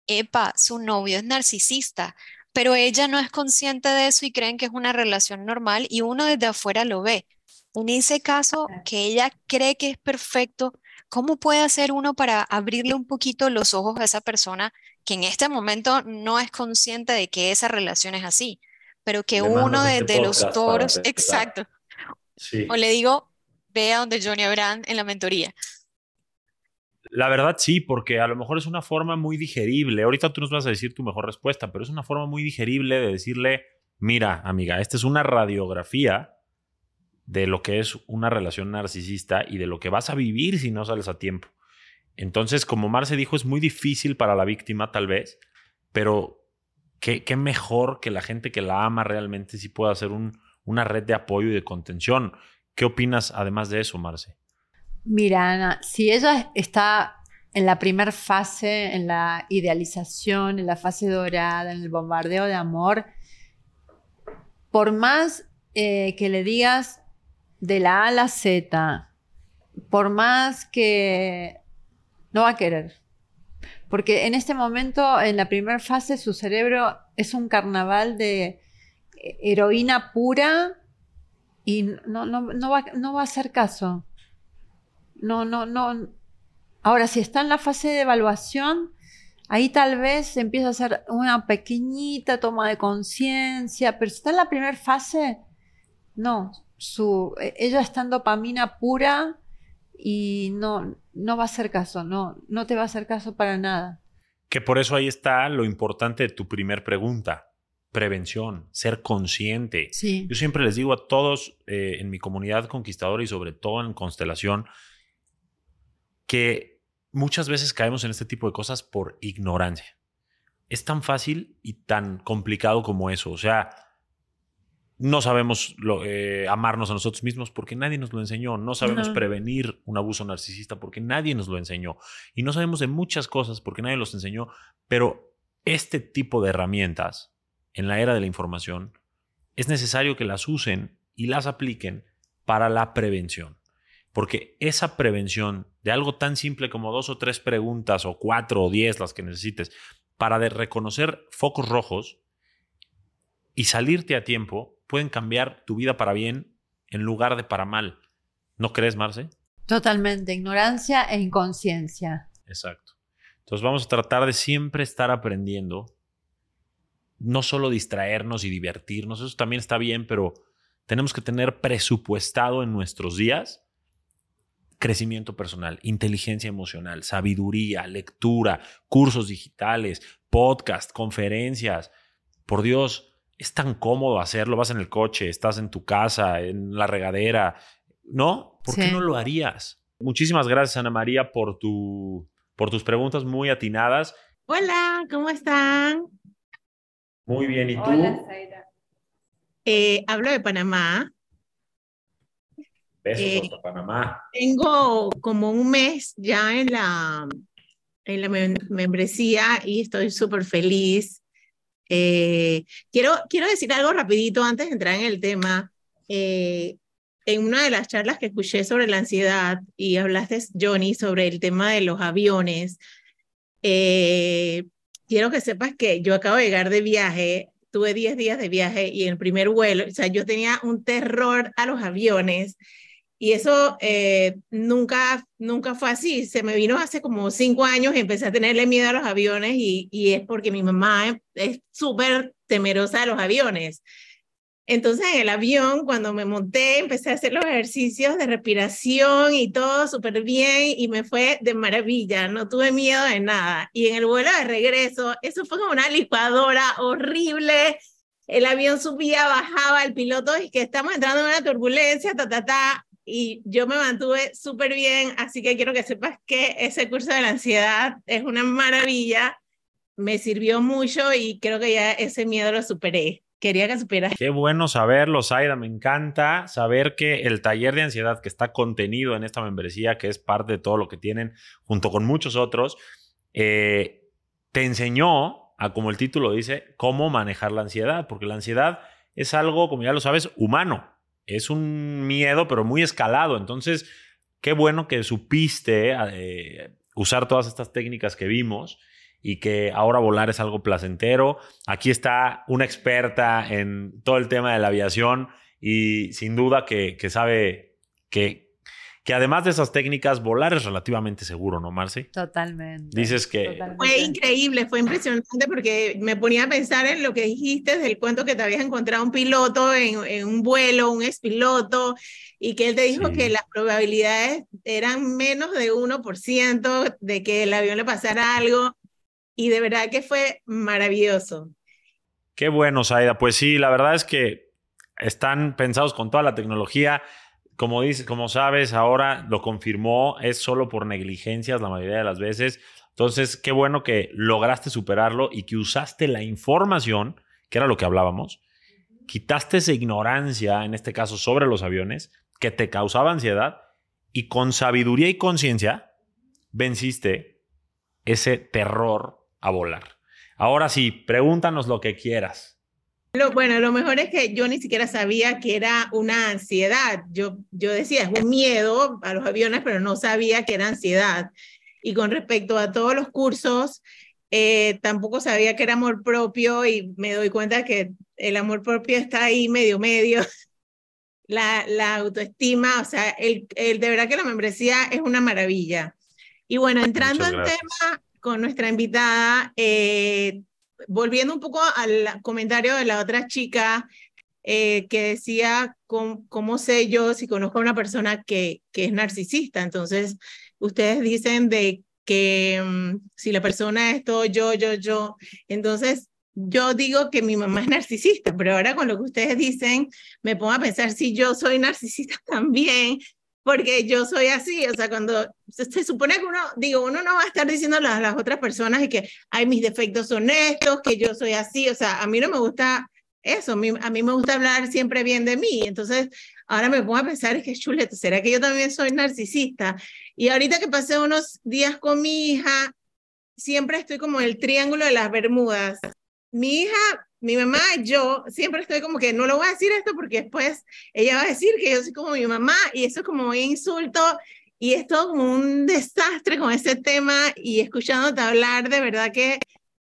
C: epa, su novio es narcisista, pero ella no es consciente de eso y creen que es una relación normal y uno desde afuera lo ve. En ese caso, que ella cree que es perfecto, ¿cómo puede hacer uno para abrirle un poquito los ojos a esa persona que en este momento no es consciente de que esa relación es así? Pero que
B: Le
C: uno
B: mandas
C: de,
B: este
C: de los
B: podcast para
C: toros,
B: empezar.
C: exacto, o
B: Sí.
C: le digo, ve a donde Johnny Abraham en la mentoría.
B: La verdad sí, porque a lo mejor es una forma muy digerible. Ahorita tú nos vas a decir tu mejor respuesta, pero es una forma muy digerible de decirle, mira, amiga, esta es una radiografía de lo que es una relación narcisista y de lo que vas a vivir si no sales a tiempo. Entonces, como Marce dijo, es muy difícil para la víctima tal vez, pero qué, qué mejor que la gente que la ama realmente sí pueda hacer un, una red de apoyo y de contención. ¿Qué opinas además de eso, Marce?
A: Mira, Ana, si ella está en la primera fase, en la idealización, en la fase dorada, en el bombardeo de amor, por más eh, que le digas de la A a la Z, por más que no va a querer. Porque en este momento, en la primera fase, su cerebro es un carnaval de heroína pura y no, no, no, va, no va a hacer caso. No, no, no. Ahora, si está en la fase de evaluación, ahí tal vez empieza a hacer una pequeñita toma de conciencia, pero si está en la primera fase, no. Su, ella está en dopamina pura y no, no va a hacer caso, no, no te va a hacer caso para nada.
B: Que por eso ahí está lo importante de tu primer pregunta. Prevención, ser consciente.
A: Sí.
B: Yo siempre les digo a todos eh, en mi comunidad conquistadora y sobre todo en Constelación que muchas veces caemos en este tipo de cosas por ignorancia. Es tan fácil y tan complicado como eso. O sea, no sabemos lo, eh, amarnos a nosotros mismos porque nadie nos lo enseñó. No sabemos
A: No.
B: prevenir un abuso narcisista porque nadie nos lo enseñó. Y no sabemos de muchas cosas porque nadie los enseñó. Pero este tipo de herramientas en la era de la información es necesario que las usen y las apliquen para la prevención. Porque esa prevención de algo tan simple como dos o tres preguntas o cuatro o diez, las que necesites, para de reconocer focos rojos y salirte a tiempo, pueden cambiar tu vida para bien en lugar de para mal. ¿No crees, Marce?
A: Totalmente, ignorancia e inconsciencia.
B: Exacto. Entonces vamos a tratar de siempre estar aprendiendo, no solo distraernos y divertirnos, eso también está bien, pero tenemos que tener presupuestado en nuestros días crecimiento personal, inteligencia emocional, sabiduría, lectura, cursos digitales, podcast, conferencias. Por Dios, es tan cómodo hacerlo. Vas en el coche, estás en tu casa, en la regadera. ¿No? ¿Por
A: Sí.
B: qué no lo harías? Muchísimas gracias, Ana María, por, tu, por tus preguntas muy atinadas.
D: Hola, ¿cómo están?
B: Muy bien, ¿y tú?
A: Hola, Zaira.
D: Eh, hablo de Panamá.
B: Besos
D: Eh,
B: hasta Panamá.
D: Tengo como un mes ya en la, en la mem- membresía y estoy súper feliz. Eh, quiero, quiero decir algo rapidito antes de entrar en el tema. Eh, en una de las charlas que escuché sobre la ansiedad y hablaste, Johnny, sobre el tema de los aviones, eh, quiero que sepas que yo acabo de llegar de viaje, tuve diez días de viaje y en el primer vuelo, o sea, yo tenía un terror a los aviones. Y eso eh, nunca, nunca fue así. Se me vino hace como cinco años y empecé a tenerle miedo a los aviones y, y es porque mi mamá es súper temerosa de los aviones. Entonces en el avión, cuando me monté, empecé a hacer los ejercicios de respiración y todo súper bien y me fue de maravilla. No tuve miedo de nada. Y en el vuelo de regreso, eso fue como una licuadora horrible. El avión subía, bajaba, el piloto y que estamos entrando en una turbulencia, ta, ta, ta. Y yo me mantuve súper bien, así que quiero que sepas que ese curso de la ansiedad es una maravilla, me sirvió mucho y creo que ya ese miedo lo superé. Quería que supieras.
B: Qué bueno saberlo, Zaira. Me encanta saber que el taller de ansiedad que está contenido en esta membresía, que es parte de todo lo que tienen, junto con muchos otros, eh, te enseñó, a, como el título dice, cómo manejar la ansiedad, porque la ansiedad es algo, como ya lo sabes, humano. Es un miedo, pero muy escalado. Entonces, qué bueno que supiste eh, usar todas estas técnicas que vimos y que ahora volar es algo placentero. Aquí está una experta en todo el tema de la aviación y sin duda que, que sabe que, que además de esas técnicas, volar es relativamente seguro, ¿no, Marce?
A: Totalmente.
B: Dices que...
A: Totalmente.
D: Fue increíble, fue impresionante porque me ponía a pensar en lo que dijiste del cuento que te habías encontrado un piloto en, en un vuelo, un expiloto, y que él te dijo
B: Sí.
D: que las probabilidades eran menos de uno por ciento de que el avión le pasara algo, y de verdad que fue maravilloso.
B: Qué bueno, Zaida. Pues sí, la verdad es que están pensados con toda la tecnología. Como dices, como sabes, ahora lo confirmó, es solo por negligencias la mayoría de las veces. Entonces, qué bueno que lograste superarlo y que usaste la información, que era lo que hablábamos, quitaste esa ignorancia, en este caso sobre los aviones, que te causaba ansiedad, y con sabiduría y conciencia venciste ese terror a volar. Ahora sí, pregúntanos lo que quieras.
D: Lo, bueno, lo mejor es que yo ni siquiera sabía que era una ansiedad. Yo, yo decía, es un miedo a los aviones, pero no sabía que era ansiedad. Y con respecto a todos los cursos, eh, tampoco sabía que era amor propio y me doy cuenta que el amor propio está ahí medio, medio. La, la autoestima, o sea, el, el, de verdad que la membresía es una maravilla. Y bueno, entrando
B: Muchas
D: en
B: gracias.
D: tema con nuestra invitada, eh, volviendo un poco al comentario de la otra chica eh, que decía, ¿cómo, ¿cómo sé yo si conozco a una persona que, que es narcisista? Entonces, ustedes dicen de que um, si la persona es todo yo, yo, yo, entonces yo digo que mi mamá es narcisista, pero ahora con lo que ustedes dicen, me pongo a pensar si yo soy narcisista también, porque yo soy así, o sea, cuando se, se supone que uno, digo, uno no va a estar diciendo a las, las otras personas y que, ay, mis defectos son estos, que yo soy así, o sea, a mí no me gusta eso, a mí, a mí me gusta hablar siempre bien de mí, entonces ahora me pongo a pensar, es que chuleto, ¿será que yo también soy narcisista? Y ahorita que pasé unos días con mi hija, siempre estoy como en el triángulo de las Bermudas. Mi hija, mi mamá y yo, siempre estoy como que no le voy a decir esto porque después ella va a decir que yo soy como mi mamá y eso es como un insulto y es todo como un desastre con ese tema y escuchándote hablar de verdad que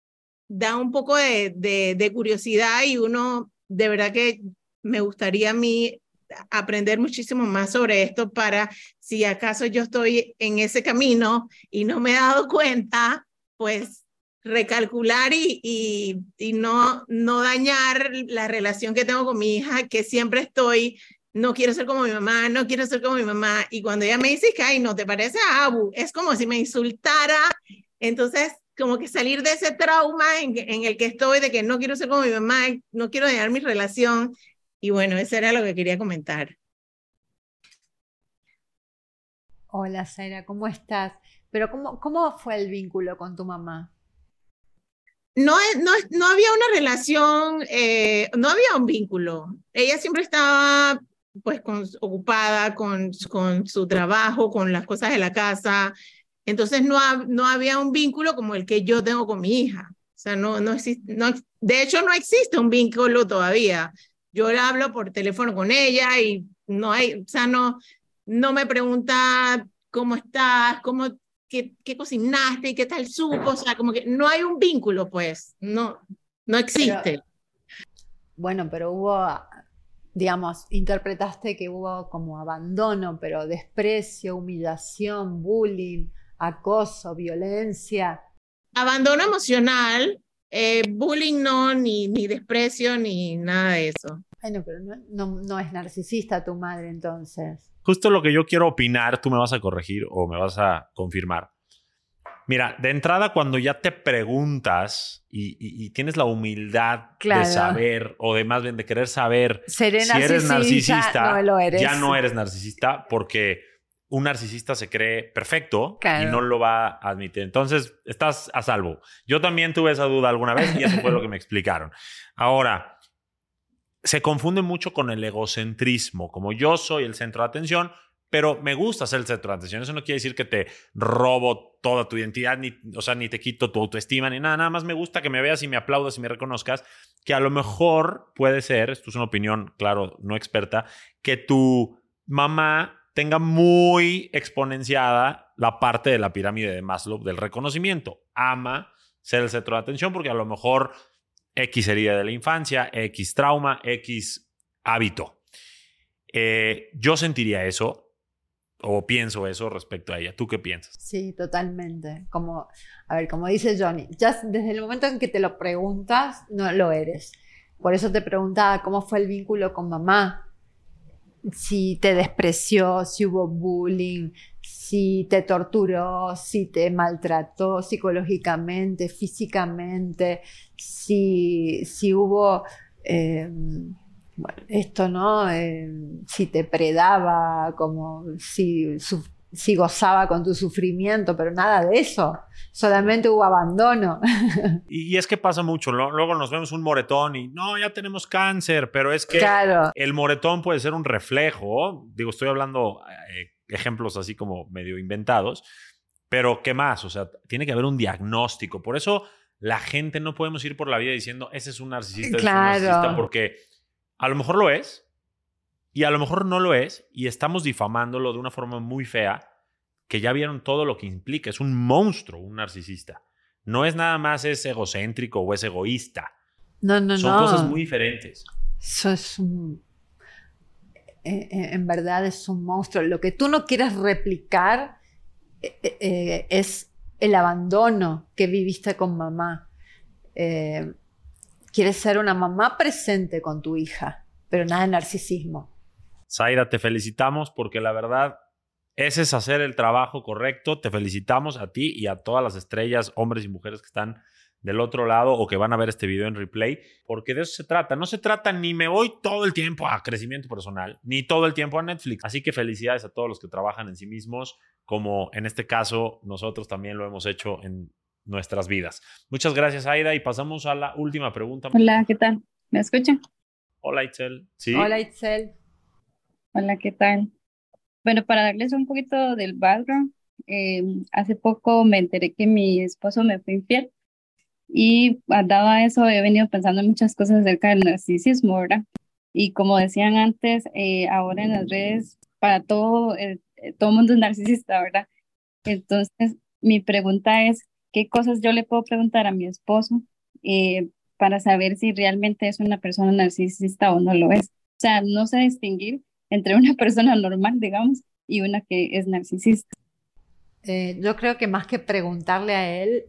D: da un poco de, de, de curiosidad y uno de verdad que me gustaría a mí aprender muchísimo más sobre esto para si acaso yo estoy en ese camino y no me he dado cuenta, pues recalcular y, y, y no, no dañar la relación que tengo con mi hija, que siempre estoy, no quiero ser como mi mamá, no quiero ser como mi mamá, y cuando ella me dice que, ay, no te parece a Abu, es como si me insultara, entonces como que salir de ese trauma en, en el que estoy, de que no quiero ser como mi mamá, no quiero dañar mi relación, y bueno, eso era lo que quería comentar.
A: Hola, Zaira, ¿cómo estás? Pero ¿cómo, cómo fue el vínculo con tu mamá?
D: No, no, no había una relación, eh, no había un vínculo. Ella siempre estaba pues con, ocupada con, con su trabajo, con las cosas de la casa. Entonces no, ha, no había un vínculo como el que yo tengo con mi hija. O sea, no, no existe, no, de hecho no existe un vínculo todavía. Yo le hablo por teléfono con ella y no hay, o sea, no, no me pregunta cómo estás, cómo ¿Qué, qué cocinaste y qué tal supo? O sea, como que no hay un vínculo, pues, no, no existe.
A: Pero, bueno, pero hubo, digamos, interpretaste que hubo como abandono, pero desprecio, humillación, bullying, acoso, violencia.
D: Abandono emocional, eh, bullying no, ni, ni desprecio, ni nada de eso.
A: Bueno, pero no, no, no es narcisista tu madre entonces.
B: Justo lo que yo quiero opinar, tú me vas a corregir o me vas a confirmar. Mira, de entrada, cuando ya te preguntas y, y, y tienes la humildad
A: claro.
B: de saber, o de más bien de querer saber
A: Seré
B: si eres narcisista,
A: no lo eres.
B: ya no eres narcisista, porque un narcisista se cree perfecto
A: claro.
B: y no lo va a admitir. Entonces, estás a salvo. Yo también tuve esa duda alguna vez y eso fue lo que me explicaron. Ahora, se confunde mucho con el egocentrismo, como yo soy el centro de atención, pero me gusta ser el centro de atención. Eso no quiere decir que te robo toda tu identidad, ni, o sea, ni te quito tu autoestima, ni nada. Nada más me gusta que me veas y me aplaudas y me reconozcas, que a lo mejor puede ser, esto es una opinión, claro, no experta, que tu mamá tenga muy exponenciada la parte de la pirámide de Maslow del reconocimiento. Ama ser el centro de atención porque a lo mejor X herida de la infancia, X trauma, X hábito. Eh, yo sentiría eso o pienso eso respecto a ella. ¿Tú qué piensas?
A: Sí, totalmente. Como, a ver, como dice Johnny, ya desde el momento en que te lo preguntas, no lo eres. Por eso te preguntaba cómo fue el vínculo con mamá. Si te despreció, si hubo bullying, si te torturó, si te maltrató psicológicamente, físicamente, si, si hubo eh, bueno, esto, ¿no? Eh, si te predaba, como si, su, si gozaba con tu sufrimiento, pero nada de eso. Solamente hubo abandono.
B: Y, y es que pasa mucho, ¿no? Luego nos vemos un moretón y no, ya tenemos cáncer, pero es que
A: claro.
B: El moretón puede ser un reflejo. Digo, estoy hablando eh, ejemplos así como medio inventados, pero ¿qué más? O sea, tiene que haber un diagnóstico. Por eso la gente no podemos ir por la vida diciendo ese es un narcisista,
A: claro.
B: ese es un narcisista, porque a lo mejor lo es y a lo mejor no lo es y estamos difamándolo de una forma muy fea que ya vieron todo lo que implica. Es un monstruo, un narcisista. No es nada más es egocéntrico o es egoísta.
A: No, no,
B: Son
A: no.
B: cosas muy diferentes.
A: Eso es un... Eh, eh, en verdad es un monstruo. Lo que tú no quieres replicar eh, eh, es el abandono que viviste con mamá. Eh, quieres ser una mamá presente con tu hija, pero nada de narcisismo.
B: Zaida, te felicitamos porque la verdad... Ese es hacer el trabajo correcto. Te felicitamos a ti y a todas las estrellas, hombres y mujeres que están del otro lado o que van a ver este video en replay, porque de eso se trata. No se trata ni me voy todo el tiempo a crecimiento personal, ni todo el tiempo a Netflix. Así que felicidades a todos los que trabajan en sí mismos, como en este caso nosotros también lo hemos hecho en nuestras vidas. Muchas gracias, Aida, y pasamos a la última pregunta.
E: Hola, ¿qué tal? ¿Me escuchan?
B: Hola, Itzel. ¿Sí?
A: Hola, Itzel.
E: Hola, ¿qué tal? Bueno, para darles un poquito del background, eh, hace poco me enteré que mi esposo me fue infiel y dado a eso he venido pensando en muchas cosas acerca del narcisismo, ¿verdad? Y como decían antes, eh, ahora en las redes para todo, eh, todo el mundo es narcisista, ¿verdad? Entonces, mi pregunta es, ¿qué cosas yo le puedo preguntar a mi esposo eh, para saber si realmente es una persona narcisista o no lo es? O sea, no sé distinguir entre una persona normal, digamos, y una que es narcisista.
A: Eh, yo creo que más que preguntarle a él,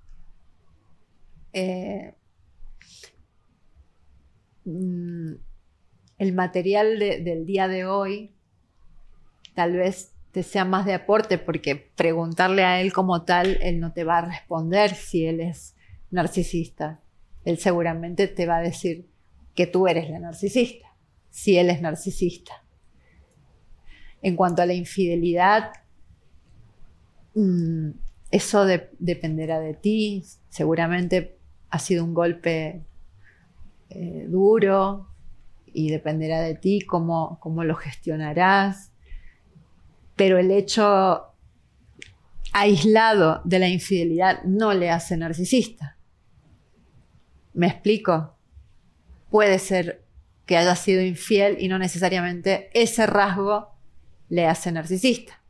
A: eh, mm, el material de, del día de hoy tal vez te sea más de aporte, porque preguntarle a él como tal, él no te va a responder si él es narcisista. Él seguramente te va a decir que tú eres la narcisista, si él es narcisista. En cuanto a la infidelidad, mmm, eso de, dependerá de ti. Seguramente ha sido un golpe eh, duro y dependerá de ti cómo, cómo lo gestionarás. Pero el hecho aislado de la infidelidad no le hace narcisista. ¿Me explico? Puede ser que haya sido infiel y no necesariamente ese rasgo le hace narcisista.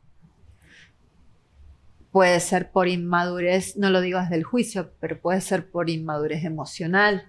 A: Puede ser por inmadurez, no lo digo desde el juicio, pero puede ser por inmadurez emocional.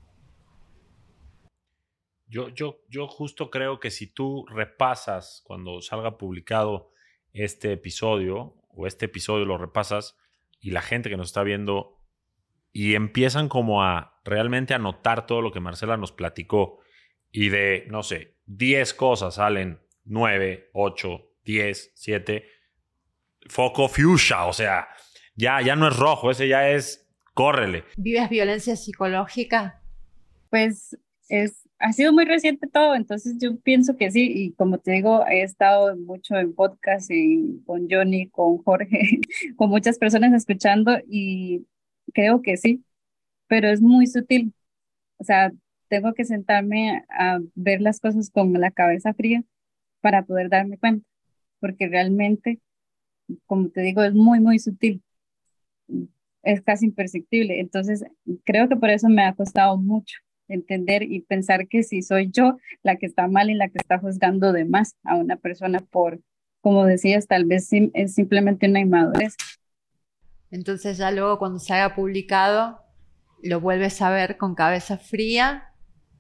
B: Yo, yo, yo justo creo que si tú repasas cuando salga publicado este episodio o este episodio lo repasas y la gente que nos está viendo y empiezan como a realmente a notar todo lo que Marcela nos platicó y de, no sé, diez cosas salen nueve, ocho, diez, siete, foco fuchsia, o sea, ya, ya no es rojo, ese ya es córrele.
A: ¿Vives violencia psicológica?
E: Pues es, ha sido muy reciente todo, entonces yo pienso que sí, y como te digo, he estado mucho en podcast y con Johnny, con Jorge, con muchas personas escuchando y creo que sí, pero es muy sutil, o sea, tengo que sentarme a ver las cosas con la cabeza fría para poder darme cuenta, porque realmente, como te digo, es muy, muy sutil, es casi imperceptible, entonces creo que por eso me ha costado mucho entender y pensar que si soy yo la que está mal y la que está juzgando de más a una persona por, como decías, tal vez sim- es simplemente una inmadurez.
A: Entonces ya luego cuando se haga publicado, lo vuelves a ver con cabeza fría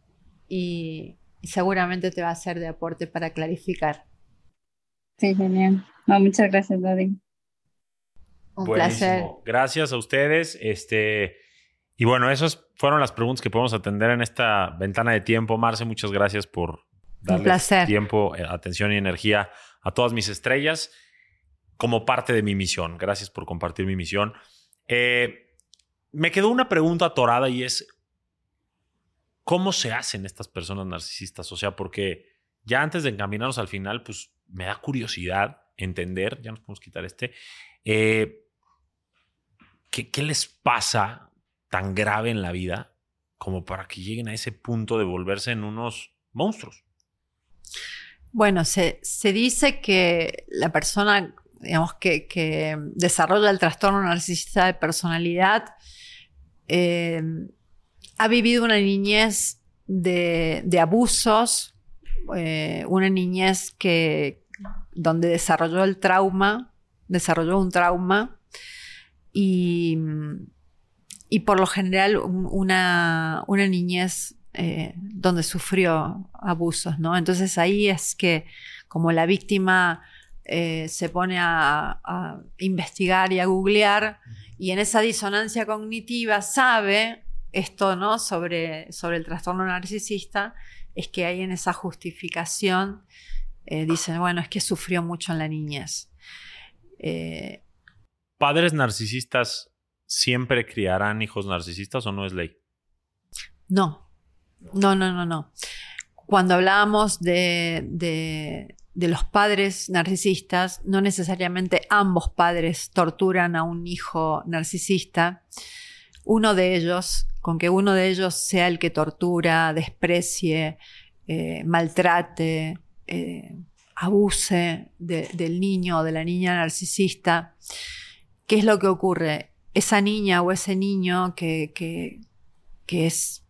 A: y, y seguramente te va a ser de aporte para clarificar.
E: Sí, genial. No, muchas gracias, Dori.
A: Un
B: Buenísimo.
A: placer.
B: Gracias a ustedes. Este, y bueno, esas fueron las preguntas que podemos atender en esta ventana de tiempo. Marce, muchas gracias por darle tiempo, atención y energía a todas mis estrellas como parte de mi misión. Gracias por compartir mi misión. Eh, me quedó una pregunta atorada y es, ¿cómo se hacen estas personas narcisistas? O sea, porque ya antes de encaminarnos al final, pues me da curiosidad entender, ya nos podemos quitar este, eh, ¿qué, ¿qué les pasa tan grave en la vida como para que lleguen a ese punto de volverse en unos monstruos?
A: Bueno, se, se dice que la persona, digamos, que, que desarrolla el trastorno narcisista de personalidad eh, ha vivido una niñez de, de abusos, eh, una niñez que, donde desarrolló el trauma, desarrolló un trauma y, y por lo general una, una niñez eh, donde sufrió abusos, ¿no? Entonces ahí es que como la víctima eh, se pone a, a investigar y a googlear y en esa disonancia cognitiva sabe esto, ¿no? sobre, sobre el trastorno narcisista, es que hay en esa justificación eh, dicen, bueno, es que sufrió mucho en la niñez. Eh,
B: ¿Padres narcisistas siempre criarán hijos narcisistas o no es ley?
A: No, no, no, no, no. Cuando hablábamos de, de, de los padres narcisistas, no necesariamente ambos padres torturan a un hijo narcisista. Uno de ellos, con que uno de ellos sea el que tortura, desprecie, eh, maltrate, eh, abuse de, del niño o de la niña narcisista, ¿qué es lo que ocurre? Esa niña o ese niño que, que, que es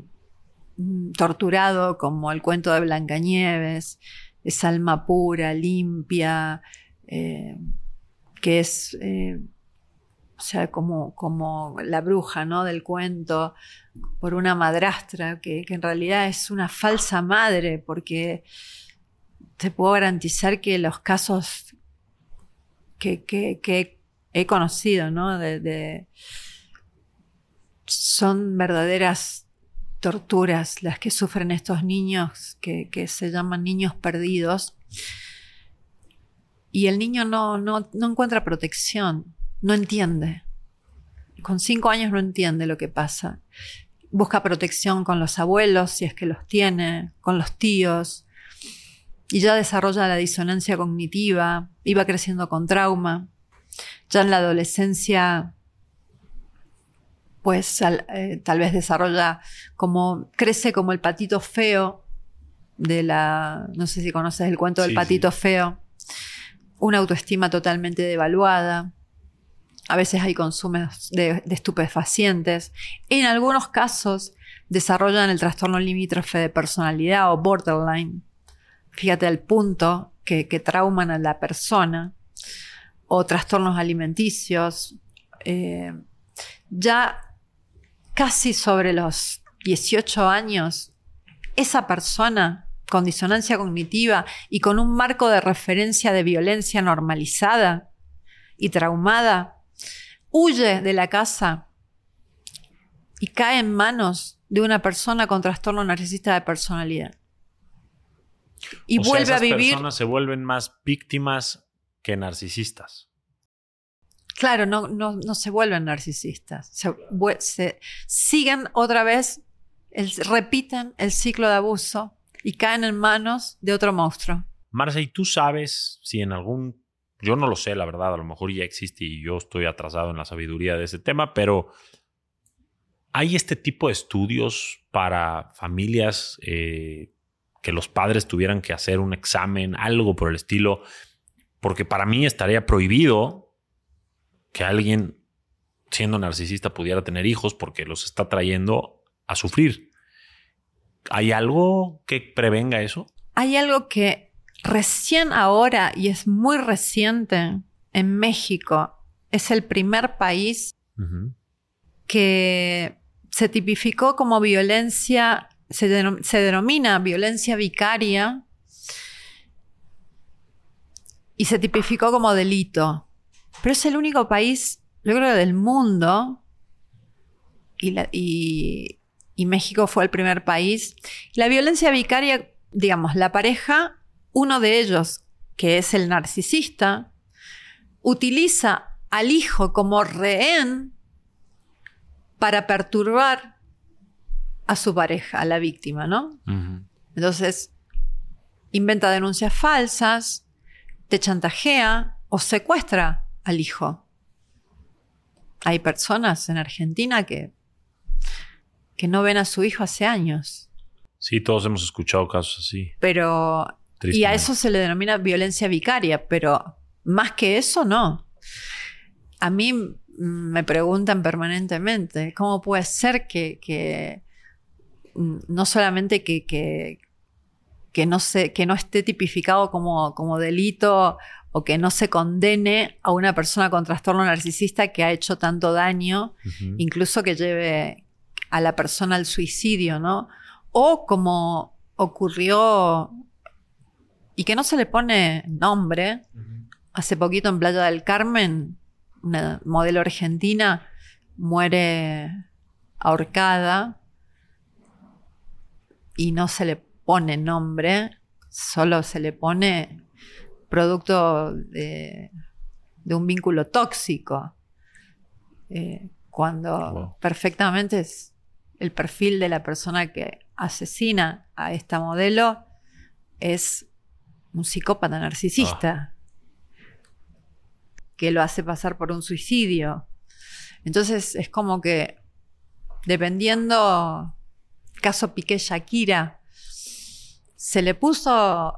A: torturado, como el cuento de Blancanieves, es alma pura, limpia, eh, que es, eh, o sea, como, como la bruja, ¿no? del cuento, por una madrastra, que, que en realidad es una falsa madre, porque te puedo garantizar que los casos que, que, que he conocido, ¿no? de, de, son verdaderas torturas las que sufren estos niños que, que se llaman niños perdidos, y el niño no, no, no encuentra protección, no entiende. Con cinco años no entiende lo que pasa. Busca protección con los abuelos, si es que los tiene, con los tíos, y ya desarrolla la disonancia cognitiva, iba creciendo con trauma. Ya en la adolescencia pues al, eh, tal vez desarrolla como, crece como el patito feo de la, no sé si conoces el cuento del sí, patito sí. feo, una autoestima totalmente devaluada, a veces hay consumos de, de estupefacientes, en algunos casos desarrollan el trastorno limítrofe de personalidad o borderline, fíjate al punto que, que trauman a la persona, o trastornos alimenticios, eh, ya casi sobre los dieciocho años, esa persona con disonancia cognitiva y con un marco de referencia de violencia normalizada y traumada, huye de la casa y cae en manos de una persona con trastorno narcisista de personalidad. Y
B: o
A: vuelve
B: sea, esas
A: a vivir.
B: Personas se vuelven más víctimas que narcisistas.
A: Claro, no, no, no se vuelven narcisistas. Se, se siguen otra vez, el, repiten el ciclo de abuso y caen en manos de otro monstruo.
B: Marce, ¿y tú sabes si en algún... Yo no lo sé, la verdad, a lo mejor ya existe y yo estoy atrasado en la sabiduría de ese tema, pero ¿hay este tipo de estudios para familias eh, que los padres tuvieran que hacer un examen, algo por el estilo? Porque para mí estaría prohibido que alguien siendo narcisista pudiera tener hijos porque los está trayendo a sufrir. ¿Hay algo que prevenga eso?
A: Hay algo que recién ahora, y es muy reciente, en México es el primer país
B: Uh-huh.
A: que se tipificó como violencia, se, denom- se denomina violencia vicaria y se tipificó como delito. Pero es el único país, yo creo, del mundo, y, la, y, y México fue el primer país. La violencia vicaria, digamos, la pareja, uno de ellos, que es el narcisista, utiliza al hijo como rehén para perturbar a su pareja, a la víctima, ¿no?
B: Uh-huh.
A: Entonces, inventa denuncias falsas, te chantajea o secuestra al hijo. Hay personas en Argentina que, que no ven a su hijo hace años.
B: Sí, todos hemos escuchado casos así.
A: Pero, y a
B: Tristemente.
A: eso se le denomina violencia vicaria, pero más que eso, no. A mí me preguntan permanentemente, ¿cómo puede ser que, que no solamente que, que, que, no se, que no esté tipificado como, como delito o que no se condene a una persona con trastorno narcisista que ha hecho tanto daño,
B: Uh-huh.
A: incluso que lleve a la persona al suicidio, ¿no? O como ocurrió y que no se le pone nombre.
B: Uh-huh.
A: Hace poquito en Playa del Carmen, una modelo argentina muere ahorcada y no se le pone nombre, solo se le pone producto de, de un vínculo tóxico, eh, cuando
B: Wow.
A: perfectamente es el perfil de la persona que asesina a esta modelo es un psicópata narcisista. Que lo hace pasar por un suicidio. Entonces es como que, dependiendo, caso Piqué Shakira, ¿se le puso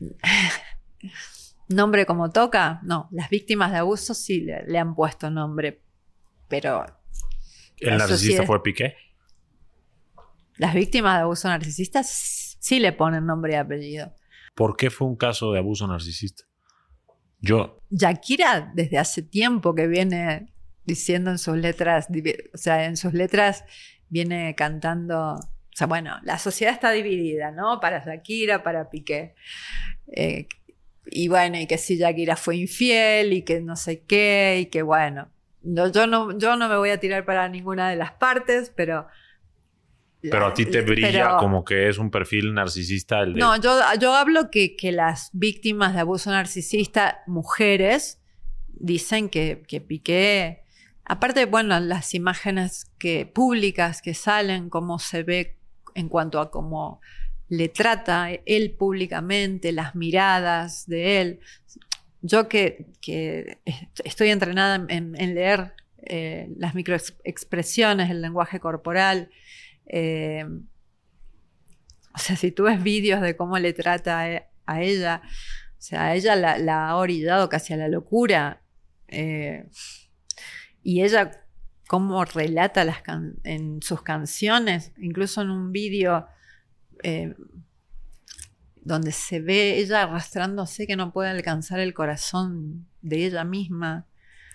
A: nombre como toca? No, las víctimas de abuso sí le, le han puesto nombre, pero
B: ¿El
A: eso
B: narcisista
A: sí es-
B: fue Piqué?
A: las víctimas de abuso narcisista sí le ponen nombre y apellido.
B: ¿Por qué fue un caso de abuso narcisista? Yo,
A: Shakira desde hace tiempo que viene diciendo en sus letras, divi- o sea, en sus letras viene cantando, o sea, bueno, la sociedad está dividida, ¿no? Para Shakira, para Piqué. Eh, y bueno, y que si Shakira fue infiel y que no sé qué, y que bueno, no, yo, no, yo no me voy a tirar para ninguna de las partes, pero...
B: pero a ti te brilla
A: pero-
B: como que es un perfil narcisista el de...
A: No, yo, yo hablo que, que las víctimas de abuso narcisista, mujeres, dicen que, que Piqué, aparte, bueno, las imágenes que, públicas que salen, cómo se ve en cuanto a cómo le trata él públicamente, las miradas de él. Yo que, que estoy entrenada en, en leer eh, las microexpresiones, el lenguaje corporal, eh, o sea, si tú ves vídeos de cómo le trata a, a ella, o sea, a ella la, la ha orillado casi a la locura. Eh, y ella cómo relata las can- en sus canciones, incluso en un vídeo eh, donde se ve ella arrastrándose que no puede alcanzar el corazón de ella misma.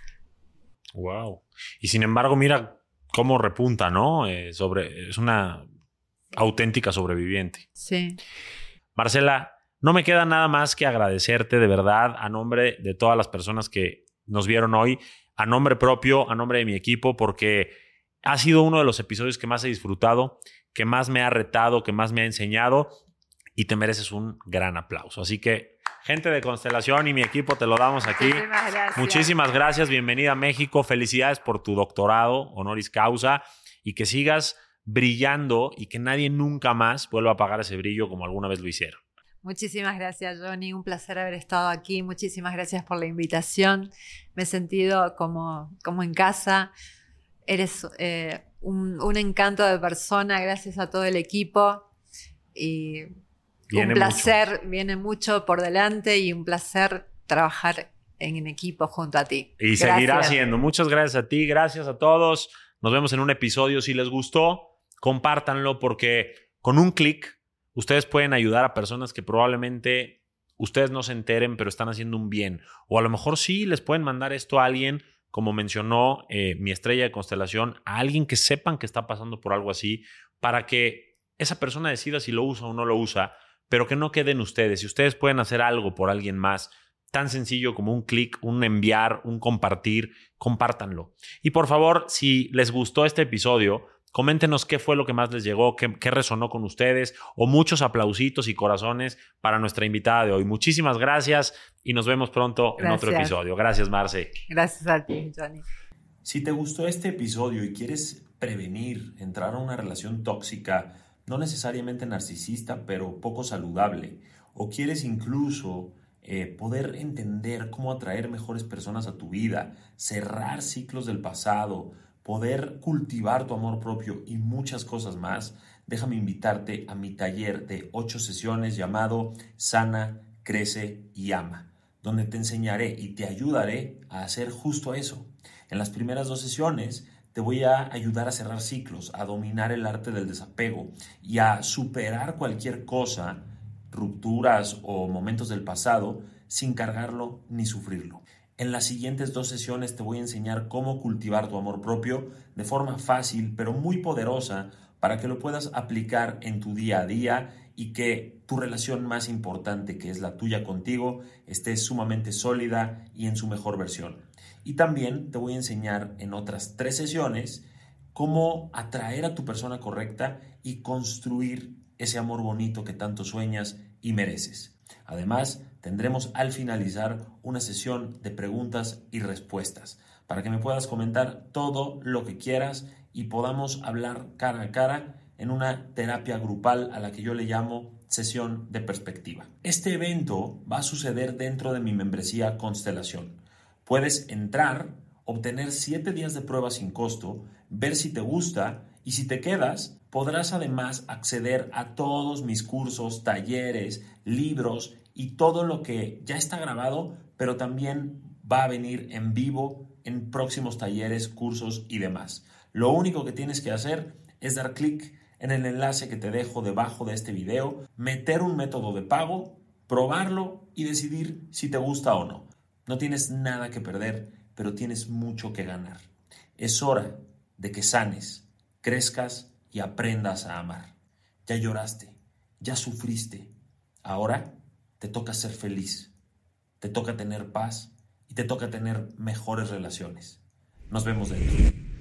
B: Wow. Y sin embargo, mira cómo repunta, ¿no? Eh, sobre, es una auténtica sobreviviente.
A: Sí.
B: Marcela, no me queda nada más que agradecerte de verdad a nombre de todas las personas que nos vieron hoy, a nombre propio, a nombre de mi equipo, porque ha sido uno de los episodios que más he disfrutado, que más me ha retado, que más me ha enseñado, y te mereces un gran aplauso. Así que, gente de Constelación y mi equipo, te lo damos aquí.
A: Muchísimas gracias.
B: Muchísimas gracias, bienvenida a México, felicidades por tu doctorado, honoris causa, y que sigas brillando y que nadie nunca más vuelva a apagar ese brillo como alguna vez lo hicieron.
A: Muchísimas gracias, Johnny. Un placer haber estado aquí. Muchísimas gracias por la invitación. Me he sentido como, como en casa. Eres eh, un, un encanto de persona. Gracias a todo el equipo. Y
B: Viene
A: un placer, mucho. viene mucho por delante y un placer trabajar en equipo junto a ti.
B: Y
A: gracias.
B: seguirá siendo. Muchas gracias a ti, gracias a todos. Nos vemos en un episodio. Si les gustó, compártanlo porque con un clic ustedes pueden ayudar a personas que probablemente ustedes no se enteren, pero están haciendo un bien. O a lo mejor sí les pueden mandar esto a alguien como mencionó eh, mi estrella de constelación, a alguien que sepan que está pasando por algo así, para que esa persona decida si lo usa o no lo usa, pero que no queden ustedes. Si ustedes pueden hacer algo por alguien más, tan sencillo como un clic, un enviar, un compartir, compártanlo. Y por favor, si les gustó este episodio, coméntenos qué fue lo que más les llegó, qué, qué resonó con ustedes, o muchos aplausitos y corazones para nuestra invitada de hoy. Muchísimas gracias y nos vemos pronto gracias. en otro episodio. Gracias, Marce.
A: Gracias a ti, Johnny.
B: Si te gustó este episodio y quieres prevenir entrar a una relación tóxica, no necesariamente narcisista, pero poco saludable, o quieres incluso eh, poder entender cómo atraer mejores personas a tu vida, cerrar ciclos del pasado, poder cultivar tu amor propio y muchas cosas más, déjame invitarte a mi taller de ocho sesiones llamado Sana, Crece y Ama, donde te enseñaré y te ayudaré a hacer justo eso. En las primeras dos sesiones te voy a ayudar a cerrar ciclos, a dominar el arte del desapego y a superar cualquier cosa, rupturas o momentos del pasado, sin cargarlo ni sufrirlo. En las siguientes dos sesiones te voy a enseñar cómo cultivar tu amor propio de forma fácil, pero muy poderosa, para que lo puedas aplicar en tu día a día y que tu relación más importante, que es la tuya contigo, esté sumamente sólida y en su mejor versión. Y también te voy a enseñar en otras tres sesiones cómo atraer a tu persona correcta y construir ese amor bonito que tanto sueñas y mereces. Además, tendremos al finalizar una sesión de preguntas y respuestas para que me puedas comentar todo lo que quieras y podamos hablar cara a cara en una terapia grupal a la que yo le llamo sesión de perspectiva. Este evento va a suceder dentro de mi membresía Constelación. Puedes entrar, obtener siete días de prueba sin costo, ver si te gusta y si te quedas, podrás además acceder a todos mis cursos, talleres, libros y todo lo que ya está grabado, pero también va a venir en vivo en próximos talleres, cursos y demás. Lo único que tienes que hacer es dar clic en el enlace que te dejo debajo de este video, meter un método de pago, probarlo y decidir si te gusta o no. No tienes nada que perder, pero tienes mucho que ganar. Es hora de que sanes, crezcas y aprendas a amar. Ya lloraste, ya sufriste. Ahora te toca ser feliz, te toca tener paz y te toca tener mejores relaciones. Nos vemos dentro.